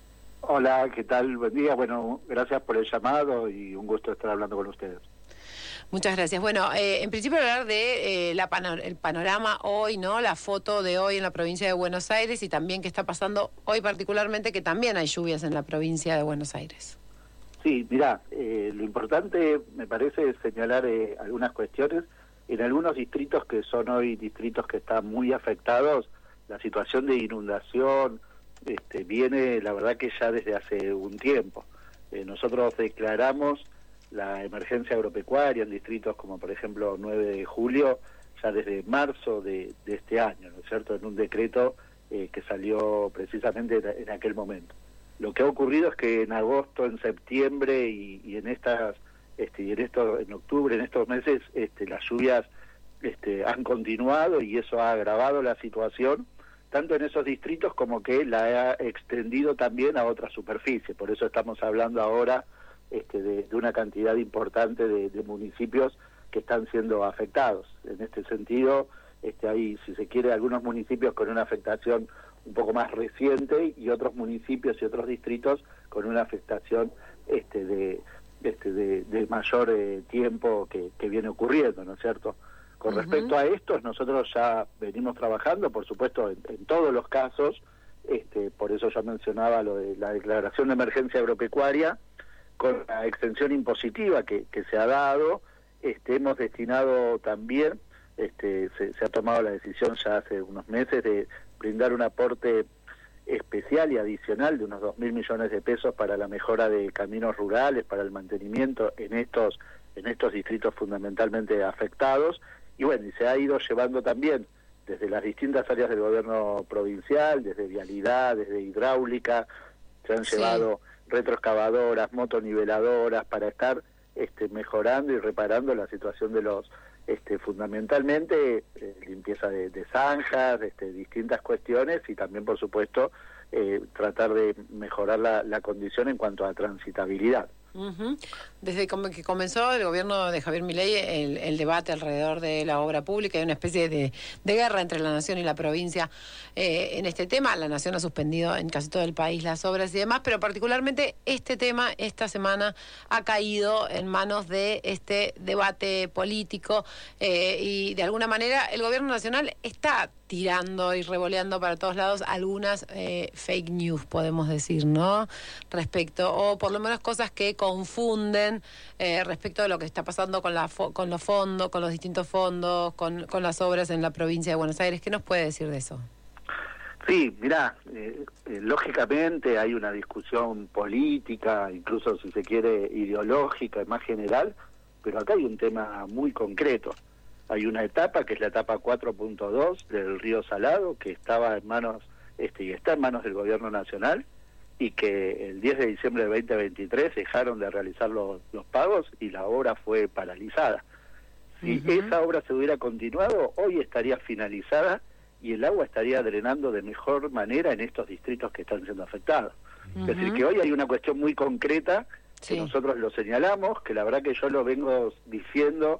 Hola, ¿qué tal? Buen día. Bueno, gracias por el llamado y un gusto estar hablando con ustedes. Muchas gracias. Bueno, eh, en principio hablar de eh, la pano- el panorama hoy, ¿no? La foto de hoy en la provincia de Buenos Aires y también qué está pasando hoy particularmente, que también hay lluvias en la provincia de Buenos Aires. Sí, mirá, eh, lo importante me parece es señalar eh, algunas cuestiones. En algunos distritos que son hoy distritos que están muy afectados, la situación de inundación este, viene, la verdad que ya desde hace un tiempo. Eh, nosotros declaramos la emergencia agropecuaria en distritos como por ejemplo nueve de julio, ya desde marzo de, de este año, ¿no es cierto?, en un decreto eh, que salió precisamente en aquel momento. Lo que ha ocurrido es que en agosto, en septiembre y, y en estas, este, y en esto, en octubre, en estos meses, este, las lluvias este, han continuado y eso ha agravado la situación, tanto en esos distritos como que la ha extendido también a otras superficies. Por eso estamos hablando ahora este, de, de una cantidad importante de, de municipios que están siendo afectados. En este sentido, este, hay, si se quiere, algunos municipios con una afectación un poco más reciente y otros municipios y otros distritos con una afectación este de este de, de mayor eh, tiempo que, que viene ocurriendo, ¿no es cierto? Con uh-huh. respecto a estos, nosotros ya venimos trabajando, por supuesto, en, en todos los casos, este por eso yo mencionaba lo de la declaración de emergencia agropecuaria, con la extensión impositiva que, que se ha dado, este hemos destinado también, este se, se ha tomado la decisión ya hace unos meses de brindar un aporte especial y adicional de unos dos mil millones de pesos para la mejora de caminos rurales, para el mantenimiento en estos en estos distritos fundamentalmente afectados. Y bueno, y se ha ido llevando también desde las distintas áreas del gobierno provincial, desde vialidad, desde hidráulica, se han sí. llevado retroexcavadoras, motoniveladoras para estar este, mejorando y reparando la situación de los Este, fundamentalmente eh, limpieza de, de zanjas, este, distintas cuestiones y también, por supuesto, eh, tratar de mejorar la, la condición en cuanto a transitabilidad. Uh-huh. Desde que comenzó el gobierno de Javier Milei el, el debate alrededor de la obra pública, hay una especie de, de guerra entre la nación y la provincia eh, en este tema. La nación ha suspendido en casi todo el país las obras y demás, pero particularmente este tema esta semana ha caído en manos de este debate político eh, y de alguna manera el gobierno nacional está tirando y revoleando para todos lados algunas eh, fake news, podemos decir, ¿no? Respecto, o por lo menos cosas que confunden eh, respecto de lo que está pasando con, la fo- con los fondos, con los distintos fondos, con, con las obras en la provincia de Buenos Aires. ¿Qué nos puede decir de eso? Sí, mirá, eh, eh, lógicamente hay una discusión política, incluso si se quiere ideológica, más general, pero acá hay un tema muy concreto. Hay una etapa que es la etapa cuatro punto dos del Río Salado, que estaba en manos este, y está en manos del gobierno nacional, y que el diez de diciembre de veinte veintitrés dejaron de realizar los, los pagos y la obra fue paralizada. Si uh-huh. esa obra se hubiera continuado, hoy estaría finalizada y el agua estaría drenando de mejor manera en estos distritos que están siendo afectados. Ujú. Es decir, que hoy hay una cuestión muy concreta que Sí. nosotros lo señalamos, que la verdad que yo lo vengo diciendo,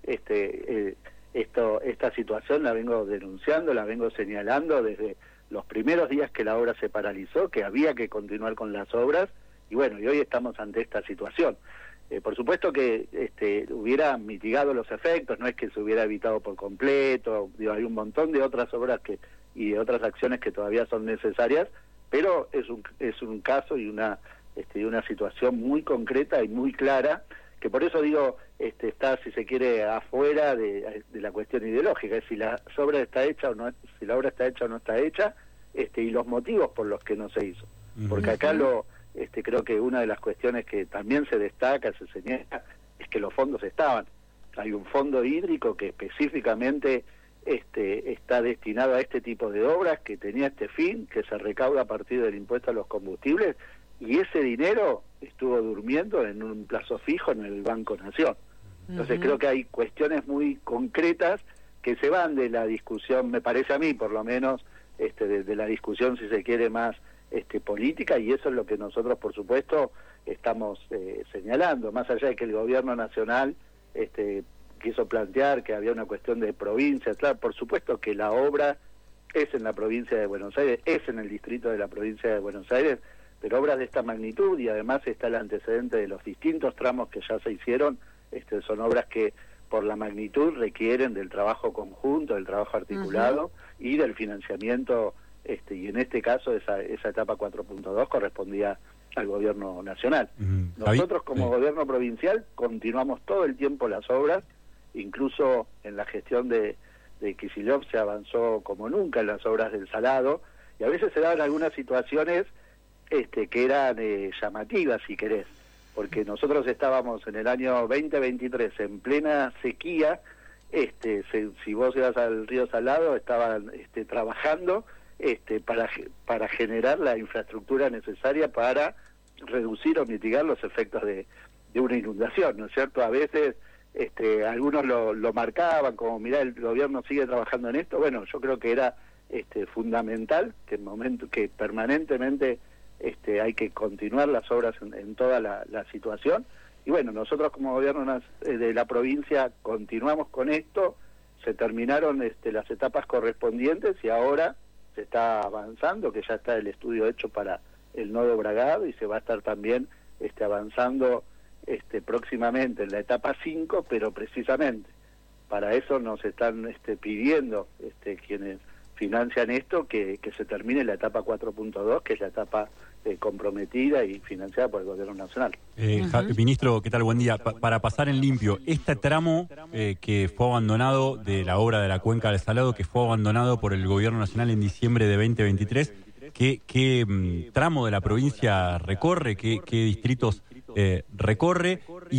este, eh, esto, esta situación la vengo denunciando, la vengo señalando desde los primeros días que la obra se paralizó, que había que continuar con las obras, y bueno, y hoy estamos ante esta situación. Eh, por supuesto que este, hubiera mitigado los efectos, no es que se hubiera evitado por completo, digo, hay un montón de otras obras que y de otras acciones que todavía son necesarias, pero es un, es un caso y una, este, una situación muy concreta y muy clara, que por eso digo, este, está, si se quiere, afuera de, de la cuestión ideológica, es si la obra está hecha o no, si la obra está hecha o no está hecha, este, y los motivos por los que no se hizo. Porque acá lo, este, creo que una de las cuestiones que también se destaca, se señala, es que los fondos estaban. Hay un fondo hídrico que específicamente este, está destinado a este tipo de obras, que tenía este fin, que se recauda a partir del impuesto a los combustibles, y ese dinero estuvo durmiendo en un plazo fijo en el Banco Nación. Entonces Ujú. creo que hay cuestiones muy concretas que se van de la discusión, me parece a mí por lo menos, este, de, de la discusión, si se quiere, más este, política, y eso es lo que nosotros, por supuesto, estamos eh, señalando, más allá de que el gobierno nacional este, quiso plantear que había una cuestión de provincia. Claro, por supuesto que la obra es en la provincia de Buenos Aires, es en el distrito de la provincia de Buenos Aires, pero obras de esta magnitud, y además está el antecedente de los distintos tramos que ya se hicieron, este, son obras que por la magnitud requieren del trabajo conjunto, del trabajo articulado uh-huh. y del financiamiento, este, y en este caso esa, esa etapa cuatro punto dos correspondía al gobierno nacional. Uh-huh. Nosotros como sí. gobierno provincial continuamos todo el tiempo las obras, incluso en la gestión de, de Kicillof se avanzó como nunca en las obras del Salado, y a veces se daban algunas situaciones este, que eran eh, llamativas, si querés, porque nosotros estábamos en el año veinte veintitrés en plena sequía, este, se, si vos ibas al río Salado, estaban este, trabajando este, para, para generar la infraestructura necesaria para reducir o mitigar los efectos de, de una inundación, ¿no es cierto? A veces este, algunos lo, lo marcaban como, mirá, el gobierno sigue trabajando en esto. Bueno, yo creo que era este, fundamental que, en momento, que permanentemente este, hay que continuar las obras en, en toda la, la situación. Y bueno, nosotros como gobierno de la provincia continuamos con esto, se terminaron este, las etapas correspondientes y ahora se está avanzando, que ya está el estudio hecho para el nodo Bragado, y se va a estar también este, avanzando este, próximamente en la etapa cinco, pero precisamente para eso nos están este, pidiendo este, quienes financian esto, que, que se termine la etapa cuatro punto dos, que es la etapa eh, comprometida y financiada por el gobierno nacional. Eh, uh-huh. Ministro, ¿qué tal? Buen día. Pa- para pasar en limpio, este tramo eh, que fue abandonado de la obra de la Cuenca del Salado, que fue abandonado por el gobierno nacional en diciembre de veinte veintitrés, ¿qué, qué um, tramo de la provincia recorre? ¿Qué, qué distritos eh, recorre? ¿Y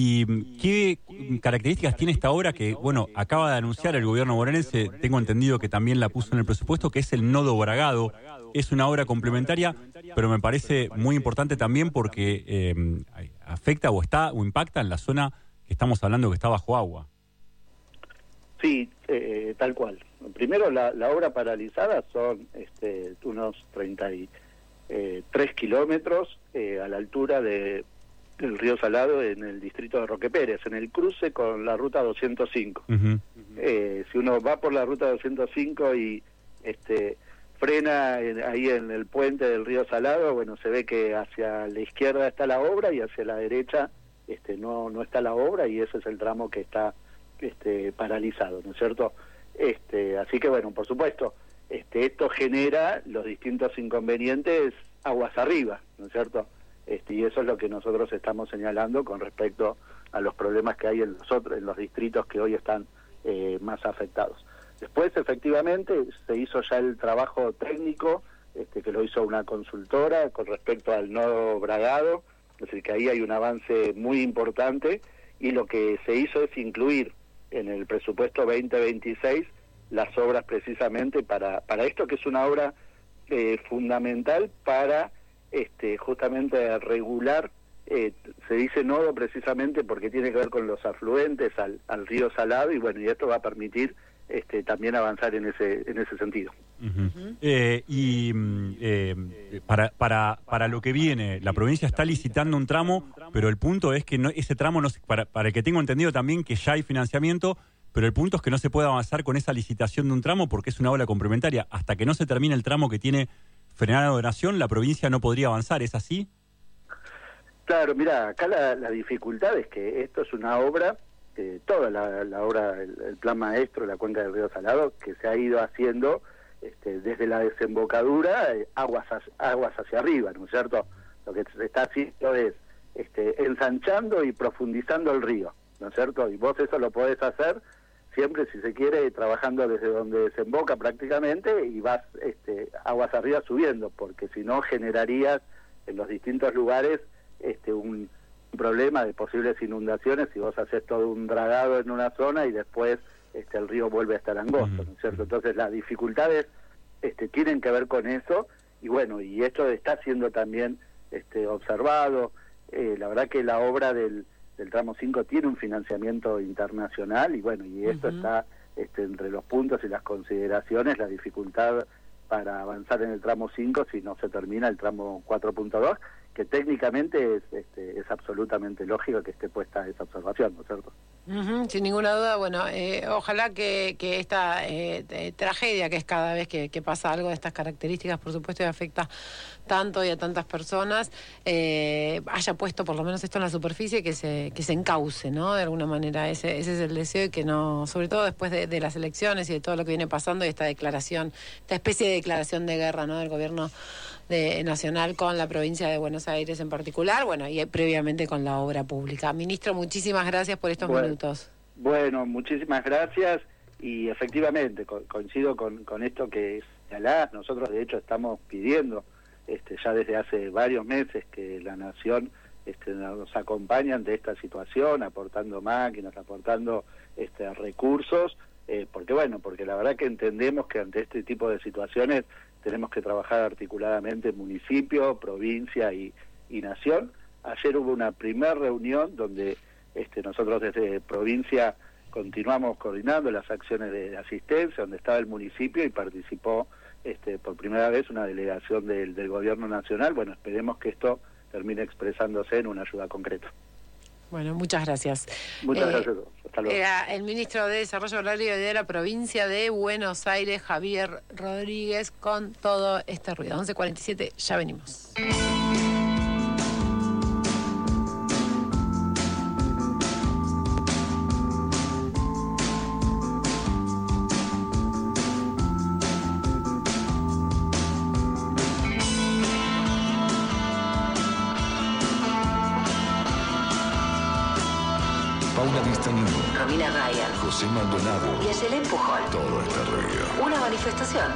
¿Y qué características tiene esta obra que, bueno, acaba de anunciar el gobierno bonaerense, tengo entendido que también la puso en el presupuesto, que es el nodo Bragado? Es una obra complementaria, pero me parece muy importante también porque eh, afecta o está o impacta en la zona que estamos hablando que está bajo agua. Sí, eh, tal cual. Primero, la, la obra paralizada son este, unos treinta y tres kilómetros eh, a la altura de el río Salado, en el distrito de Roque Pérez, en el cruce con la ruta doscientos cinco. Uh-huh. Eh, si uno va por la ruta doscientos cinco y este frena en, ahí en el puente del río Salado, bueno, se ve que hacia la izquierda está la obra y hacia la derecha este no no está la obra, y ese es el tramo que está este paralizado, ¿no es cierto? Este, así que bueno, por supuesto, este esto genera los distintos inconvenientes aguas arriba, ¿no es cierto? Este, y eso es lo que nosotros estamos señalando con respecto a los problemas que hay en los otros, en los distritos que hoy están eh, más afectados. Después, efectivamente, se hizo ya el trabajo técnico, este, que lo hizo una consultora con respecto al nodo Bragado, es decir, que ahí hay un avance muy importante, y lo que se hizo es incluir en el presupuesto veinte veintiséis las obras precisamente para, para esto, que es una obra eh, fundamental para Este, justamente regular, eh, se dice nodo precisamente porque tiene que ver con los afluentes al, al río Salado, y bueno, y esto va a permitir este, también avanzar en ese en ese sentido. Uh-huh. eh, y eh, para, para, para lo que viene, la provincia está licitando un tramo, pero el punto es que no, ese tramo, no se, para, para el que tengo entendido también que ya hay financiamiento, pero el punto es que no se puede avanzar con esa licitación de un tramo porque es una obra complementaria. Hasta que no se termine el tramo que tiene frenada donación, la provincia no podría avanzar, ¿es así? Claro, mira, acá la, la dificultad es que esto es una obra, eh, toda la, la obra, el, el plan maestro, la cuenca del río Salado, que se ha ido haciendo este, desde la desembocadura, eh, aguas, hacia, aguas hacia arriba, ¿no es cierto? Lo que se está haciendo es este, ensanchando y profundizando el río, ¿no es cierto? Y vos eso lo podés hacer siempre, si se quiere, trabajando desde donde desemboca prácticamente y vas este, aguas arriba subiendo, porque si no generarías en los distintos lugares este, un, un problema de posibles inundaciones si vos haces todo un dragado en una zona y después este, el río vuelve a estar angosto, ¿no es cierto? Entonces las dificultades este, tienen que ver con eso y bueno, y esto está siendo también este, observado. Eh, la verdad que la obra del del tramo cinco tiene un financiamiento internacional y bueno, y eso uh-huh. está este, entre los puntos y las consideraciones, la dificultad para avanzar en el tramo cinco si no se termina el tramo cuatro punto dos, que técnicamente es, este, es absolutamente lógico que esté puesta esa observación, ¿no es cierto? Uh-huh, sin ninguna duda, bueno, eh, ojalá que, que esta eh, eh, tragedia que es cada vez que, que pasa algo de estas características, por supuesto, y afecta tanto y a tantas personas, eh, haya puesto por lo menos esto en la superficie, que se que se encauce, ¿no? De alguna manera, ese, ese es el deseo y que no, sobre todo después de, de las elecciones y de todo lo que viene pasando y esta declaración, esta especie de declaración de guerra, ¿no? Del gobierno de, nacional con la provincia de Buenos Aires en particular, bueno, y previamente con la obra pública. Ministro, muchísimas gracias por estos bueno, minutos. Bueno, muchísimas gracias y efectivamente co- coincido con, con esto que señalás. Nosotros de hecho estamos pidiendo este, ya desde hace varios meses que la Nación este, nos acompañe ante esta situación, aportando máquinas, aportando este, recursos, eh, porque bueno, porque la verdad que entendemos que ante este tipo de situaciones tenemos que trabajar articuladamente municipio, provincia y, y nación. Ayer hubo una primera reunión donde este, nosotros desde provincia continuamos coordinando las acciones de asistencia, donde estaba el municipio y participó este, por primera vez una delegación del, del gobierno nacional. Bueno, esperemos que esto termine expresándose en una ayuda concreta. Bueno, muchas gracias. Muchas eh, gracias a todos. Hasta luego. Era el ministro de Desarrollo Agrario de la provincia de Buenos Aires, Javier Rodríguez, con todo este ruido. once cuarenta y siete, ya venimos. Paula Vistañudo, Romina Ryan José Maldonado y Ayelen Pujol. Todo este ruido. Una manifestación.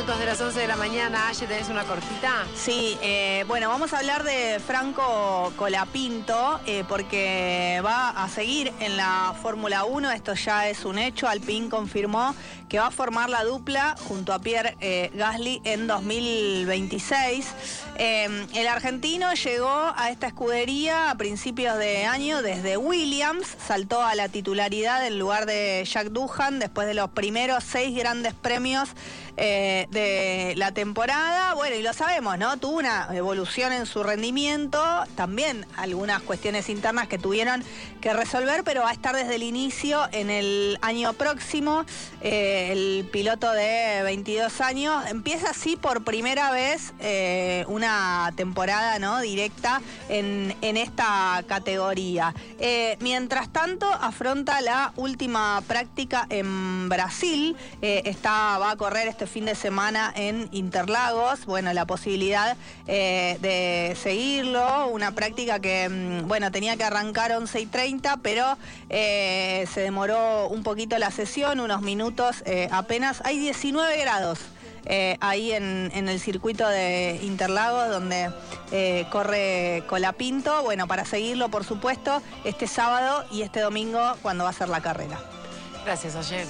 minutos de las once de la mañana. Aye, ¿tenés una cortita? Sí, eh, bueno, vamos a hablar de Franco Colapinto, eh, porque va a seguir en la Fórmula uno, esto ya es un hecho. Alpine confirmó que va a formar la dupla junto a Pierre eh, Gasly en dos mil veintiséis. Eh, el argentino llegó a esta escudería a principios de año desde Williams, saltó a la titularidad en lugar de Jack Doohan después de los primeros seis grandes premios eh, de la temporada. Bueno, y lo sabemos, ¿no? Tuvo una evolución en su rendimiento, también algunas cuestiones internas que tuvieron que resolver, pero va a estar desde el inicio en el año próximo. Eh, el piloto de veintidós años empieza así por primera vez eh, una temporada, ¿no?, directa en, en esta categoría. Eh, mientras tanto, afronta la última práctica en Brasil. Eh, está, va a correr este fin de semana en Interlagos. Bueno, la posibilidad eh, de seguirlo. Una práctica que, bueno, tenía que arrancar once y treinta, pero eh, se demoró un poquito la sesión, unos minutos eh, apenas. Hay diecinueve grados. Eh, ahí en, en el circuito de Interlagos, donde eh, corre Colapinto. Bueno, para seguirlo, por supuesto, este sábado y este domingo, cuando va a ser la carrera. Gracias, Ayer.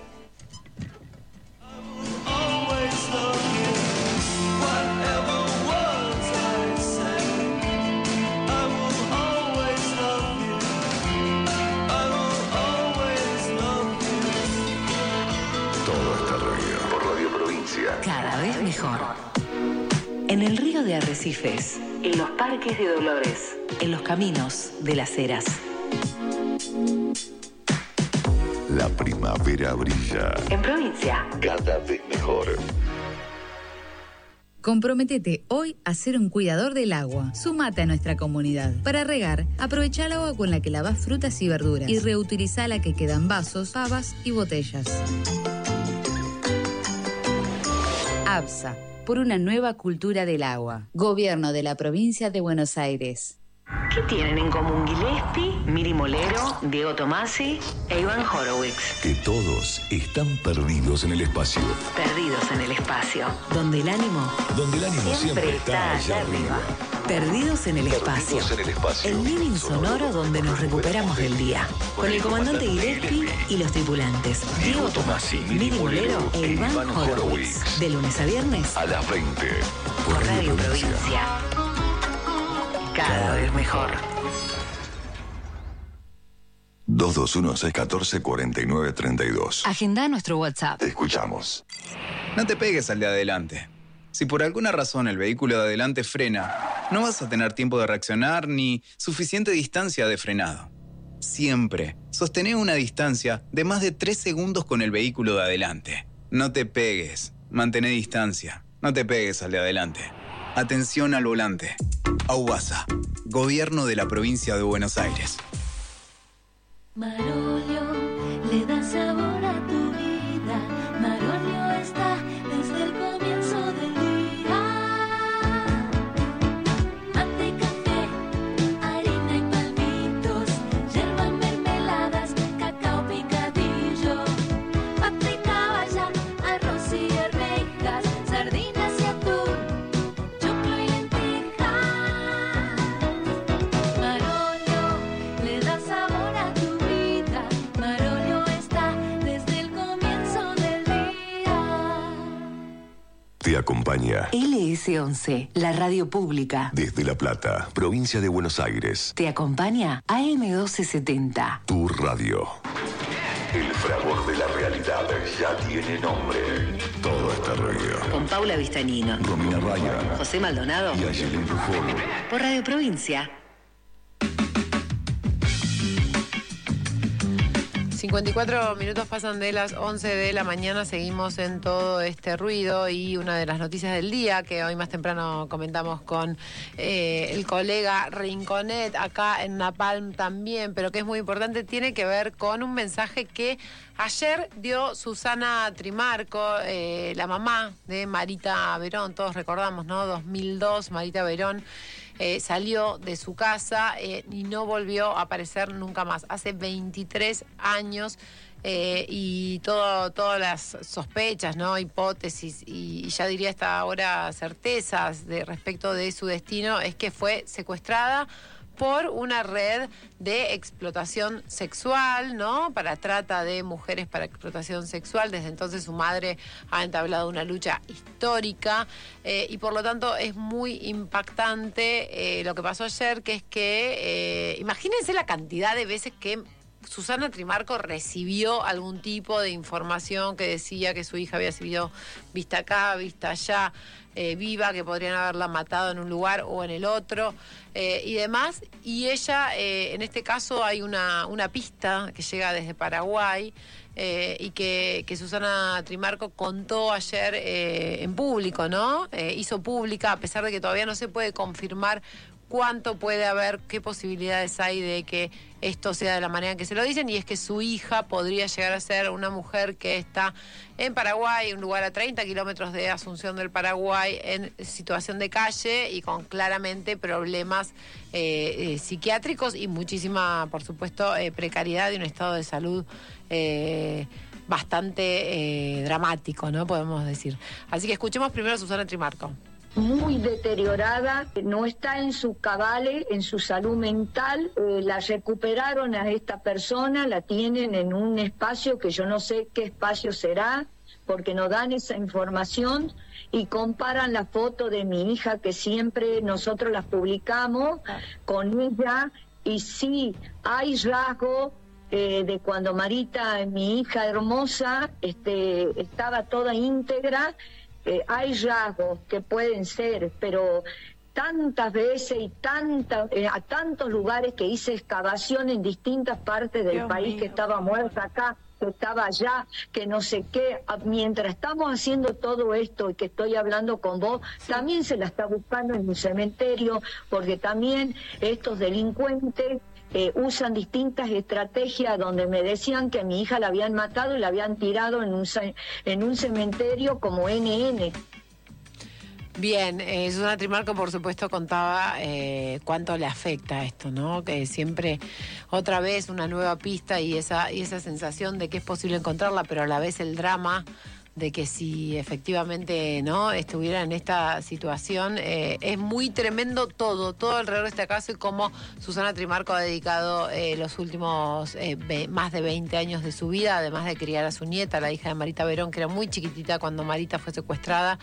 Cada vez mejor. En el río de Arrecifes, en los parques de Dolores, en los caminos de las Heras. La primavera brilla. En provincia. Cada vez mejor. Comprométete hoy a ser un cuidador del agua. Súmate a nuestra comunidad. Para regar, aprovecha el agua con la que lavas frutas y verduras y reutiliza la que queda en vasos, pavas y botellas. ABSA, por una nueva cultura del agua. Gobierno de la Provincia de Buenos Aires. ¿Qué tienen en común Gillespie, Miri Molero, Diego Tomasi e Iván Horowitz? Que todos están perdidos en el espacio. Perdidos en el espacio, donde el ánimo, Donde el ánimo siempre, siempre está allá arriba. Perdidos en el Perdidos espacio. en el espacio. El living sonoro donde nos recuperamos del día. Con el comandante Gillespie y los tripulantes. Diego Tomasi, Miri Molero e Iván Horowitz. De lunes a viernes A las veinte. por Radio Provincia. Cada vez mejor. dos dos uno, seis uno cuatro, cuatro nueve tres dos. Agenda nuestro WhatsApp. Te escuchamos. No te pegues al de adelante. Si por alguna razón el vehículo de adelante frena, no vas a tener tiempo de reaccionar ni suficiente distancia de frenado. Siempre sostené una distancia de más de tres segundos con el vehículo de adelante. No te pegues, mantén distancia. No te pegues al de adelante. Atención al volante. AUBASA, Gobierno de la Provincia de Buenos Aires. Marolio le da sabor a tu vida. Marolio está desde el comienzo del día. Mate, café, harina y palmitos, yerba, mermeladas, cacao picadillo, pata y caballa, arroz y arvejas, sardinas y atún, choclo y lentejas. Marolio le da sabor a tu vida. Marolio está desde el comienzo del día. Te acompaña L S once, la radio pública. desde La Plata, provincia de Buenos Aires. Te acompaña A M doce setenta. Tu radio. El fragor de la realidad ya tiene nombre. Todo está radio. Con Paula Vistañino, Romina Raya José Maldonado y Ayelén Rufolo. por Radio Provincia. cincuenta y cuatro minutos pasan de las once de la mañana, seguimos en todo este ruido y una de las noticias del día que hoy más temprano comentamos con eh, el colega Rinconet acá en Napalm también, pero que es muy importante, tiene que ver con un mensaje que ayer dio Susana Trimarco, eh, la mamá de Marita Verón. Todos recordamos, ¿no? dos mil dos, Marita Verón Eh, salió de su casa eh, y no volvió a aparecer nunca más. Hace veintitrés años eh, y todo, todas las sospechas, ¿no? Hipótesis y, y ya diría hasta ahora certezas de respecto de su destino, es que fue secuestrada por una red de explotación sexual, ¿no? Para trata de mujeres para explotación sexual. Desde entonces su madre ha entablado una lucha histórica eh, y por lo tanto es muy impactante eh, lo que pasó ayer, que es que, eh, imagínense la cantidad de veces que Susana Trimarco recibió algún tipo de información que decía que su hija había sido vista acá, vista allá, eh, viva, que podrían haberla matado en un lugar o en el otro, eh, y demás. Y ella, eh, en este caso, hay una, una pista que llega desde Paraguay, eh, y que, que Susana Trimarco contó ayer eh, en público, ¿no? Eh, hizo pública, a pesar de que todavía no se puede confirmar cuánto puede haber, qué posibilidades hay de que esto sea de la manera en que se lo dicen, y es que su hija podría llegar a ser una mujer que está en Paraguay, un lugar a treinta kilómetros de Asunción del Paraguay, en situación de calle y con claramente problemas eh, eh, psiquiátricos y muchísima, por supuesto, eh, precariedad y un estado de salud eh, bastante eh, dramático, ¿no? Podemos decir. Así que escuchemos primero a Susana Trimarco. Muy deteriorada, no está en su cabale, en su salud mental. Eh, la recuperaron a esta persona, la tienen en un espacio que yo no sé qué espacio será, porque no dan esa información, y comparan la foto de mi hija, que siempre nosotros las publicamos, con ella, y sí, hay rasgos eh, de cuando Marita, mi hija hermosa, este, estaba toda íntegra. Eh, hay rasgos que pueden ser, pero tantas veces y tanta, eh, a tantos lugares que hice excavación en distintas partes del Dios país, mío. que estaba muerta acá, que estaba allá, que no sé qué. Mientras estamos haciendo todo esto y que estoy hablando con vos, también se la está buscando en un cementerio, porque también estos delincuentes Eh, usan distintas estrategias, donde me decían que a mi hija la habían matado y la habían tirado en un, en un cementerio como N N. Bien, eh, Susana Trimarco, por supuesto, contaba eh, cuánto le afecta esto, ¿no? Que siempre, otra vez, una nueva pista y esa, y esa sensación de que es posible encontrarla, pero a la vez el drama de que si efectivamente no estuviera en esta situación, eh, es muy tremendo todo, todo alrededor de este caso, y cómo Susana Trimarco ha dedicado eh, los últimos eh, ve, más de veinte años de su vida, además de criar a su nieta, la hija de Marita Verón, que era muy chiquitita cuando Marita fue secuestrada,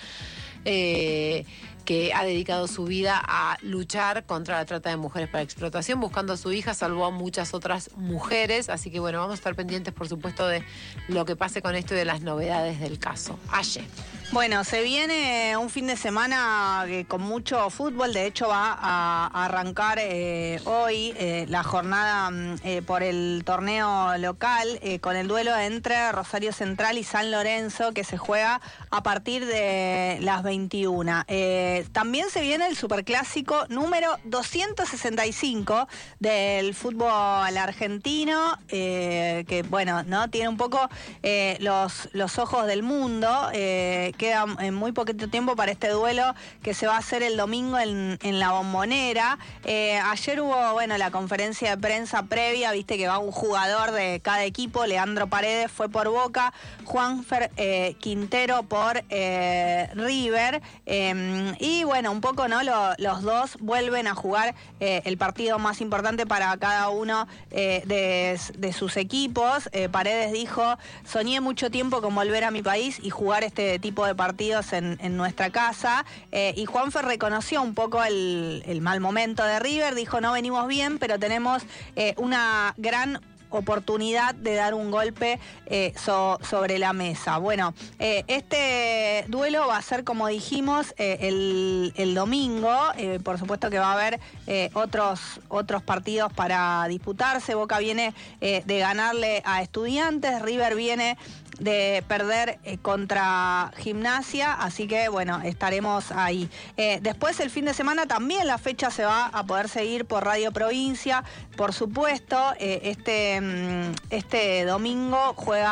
eh, que ha dedicado su vida a luchar contra la trata de mujeres para explotación, buscando a su hija, salvó a muchas otras mujeres. Así que bueno, vamos a estar pendientes, por supuesto, de lo que pase con esto y de las novedades del caso. Aye. Bueno, se viene un fin de semana eh, con mucho fútbol. De hecho, va a, a arrancar eh, hoy eh, la jornada eh, por el torneo local, eh, con el duelo entre Rosario Central y San Lorenzo, que se juega a partir de las veintiuna. Eh, también se viene el superclásico número doscientos sesenta y cinco del fútbol argentino, eh, que bueno, no tiene un poco eh, los, los ojos del mundo. Eh, Queda en muy poquito tiempo para este duelo que se va a hacer el domingo en, en la Bombonera. Eh, ayer hubo, bueno, la conferencia de prensa previa, viste que va un jugador de cada equipo. Leandro Paredes fue por Boca, Juanfer eh, Quintero por eh, River. Eh, y bueno, un poco, ¿no? Lo, los dos vuelven a jugar eh, el partido más importante para cada uno eh, de, de sus equipos. Eh, Paredes dijo: soñé mucho tiempo con volver a mi país y jugar este tipo de partidos en, en nuestra casa, eh, y Juanfer reconoció un poco el, el mal momento de River, dijo: no venimos bien, pero tenemos eh, una gran oportunidad de dar un golpe eh, so, sobre la mesa. Bueno, eh, este duelo va a ser, como dijimos, eh, el, el domingo. Eh, por supuesto que va a haber eh, otros, otros partidos para disputarse. Boca viene eh, de ganarle a Estudiantes, River viene de perder eh, contra Gimnasia, así que bueno, estaremos ahí. Eh, después, el fin de semana también la fecha se va a poder seguir por Radio Provincia, por supuesto. Eh, este, este domingo juega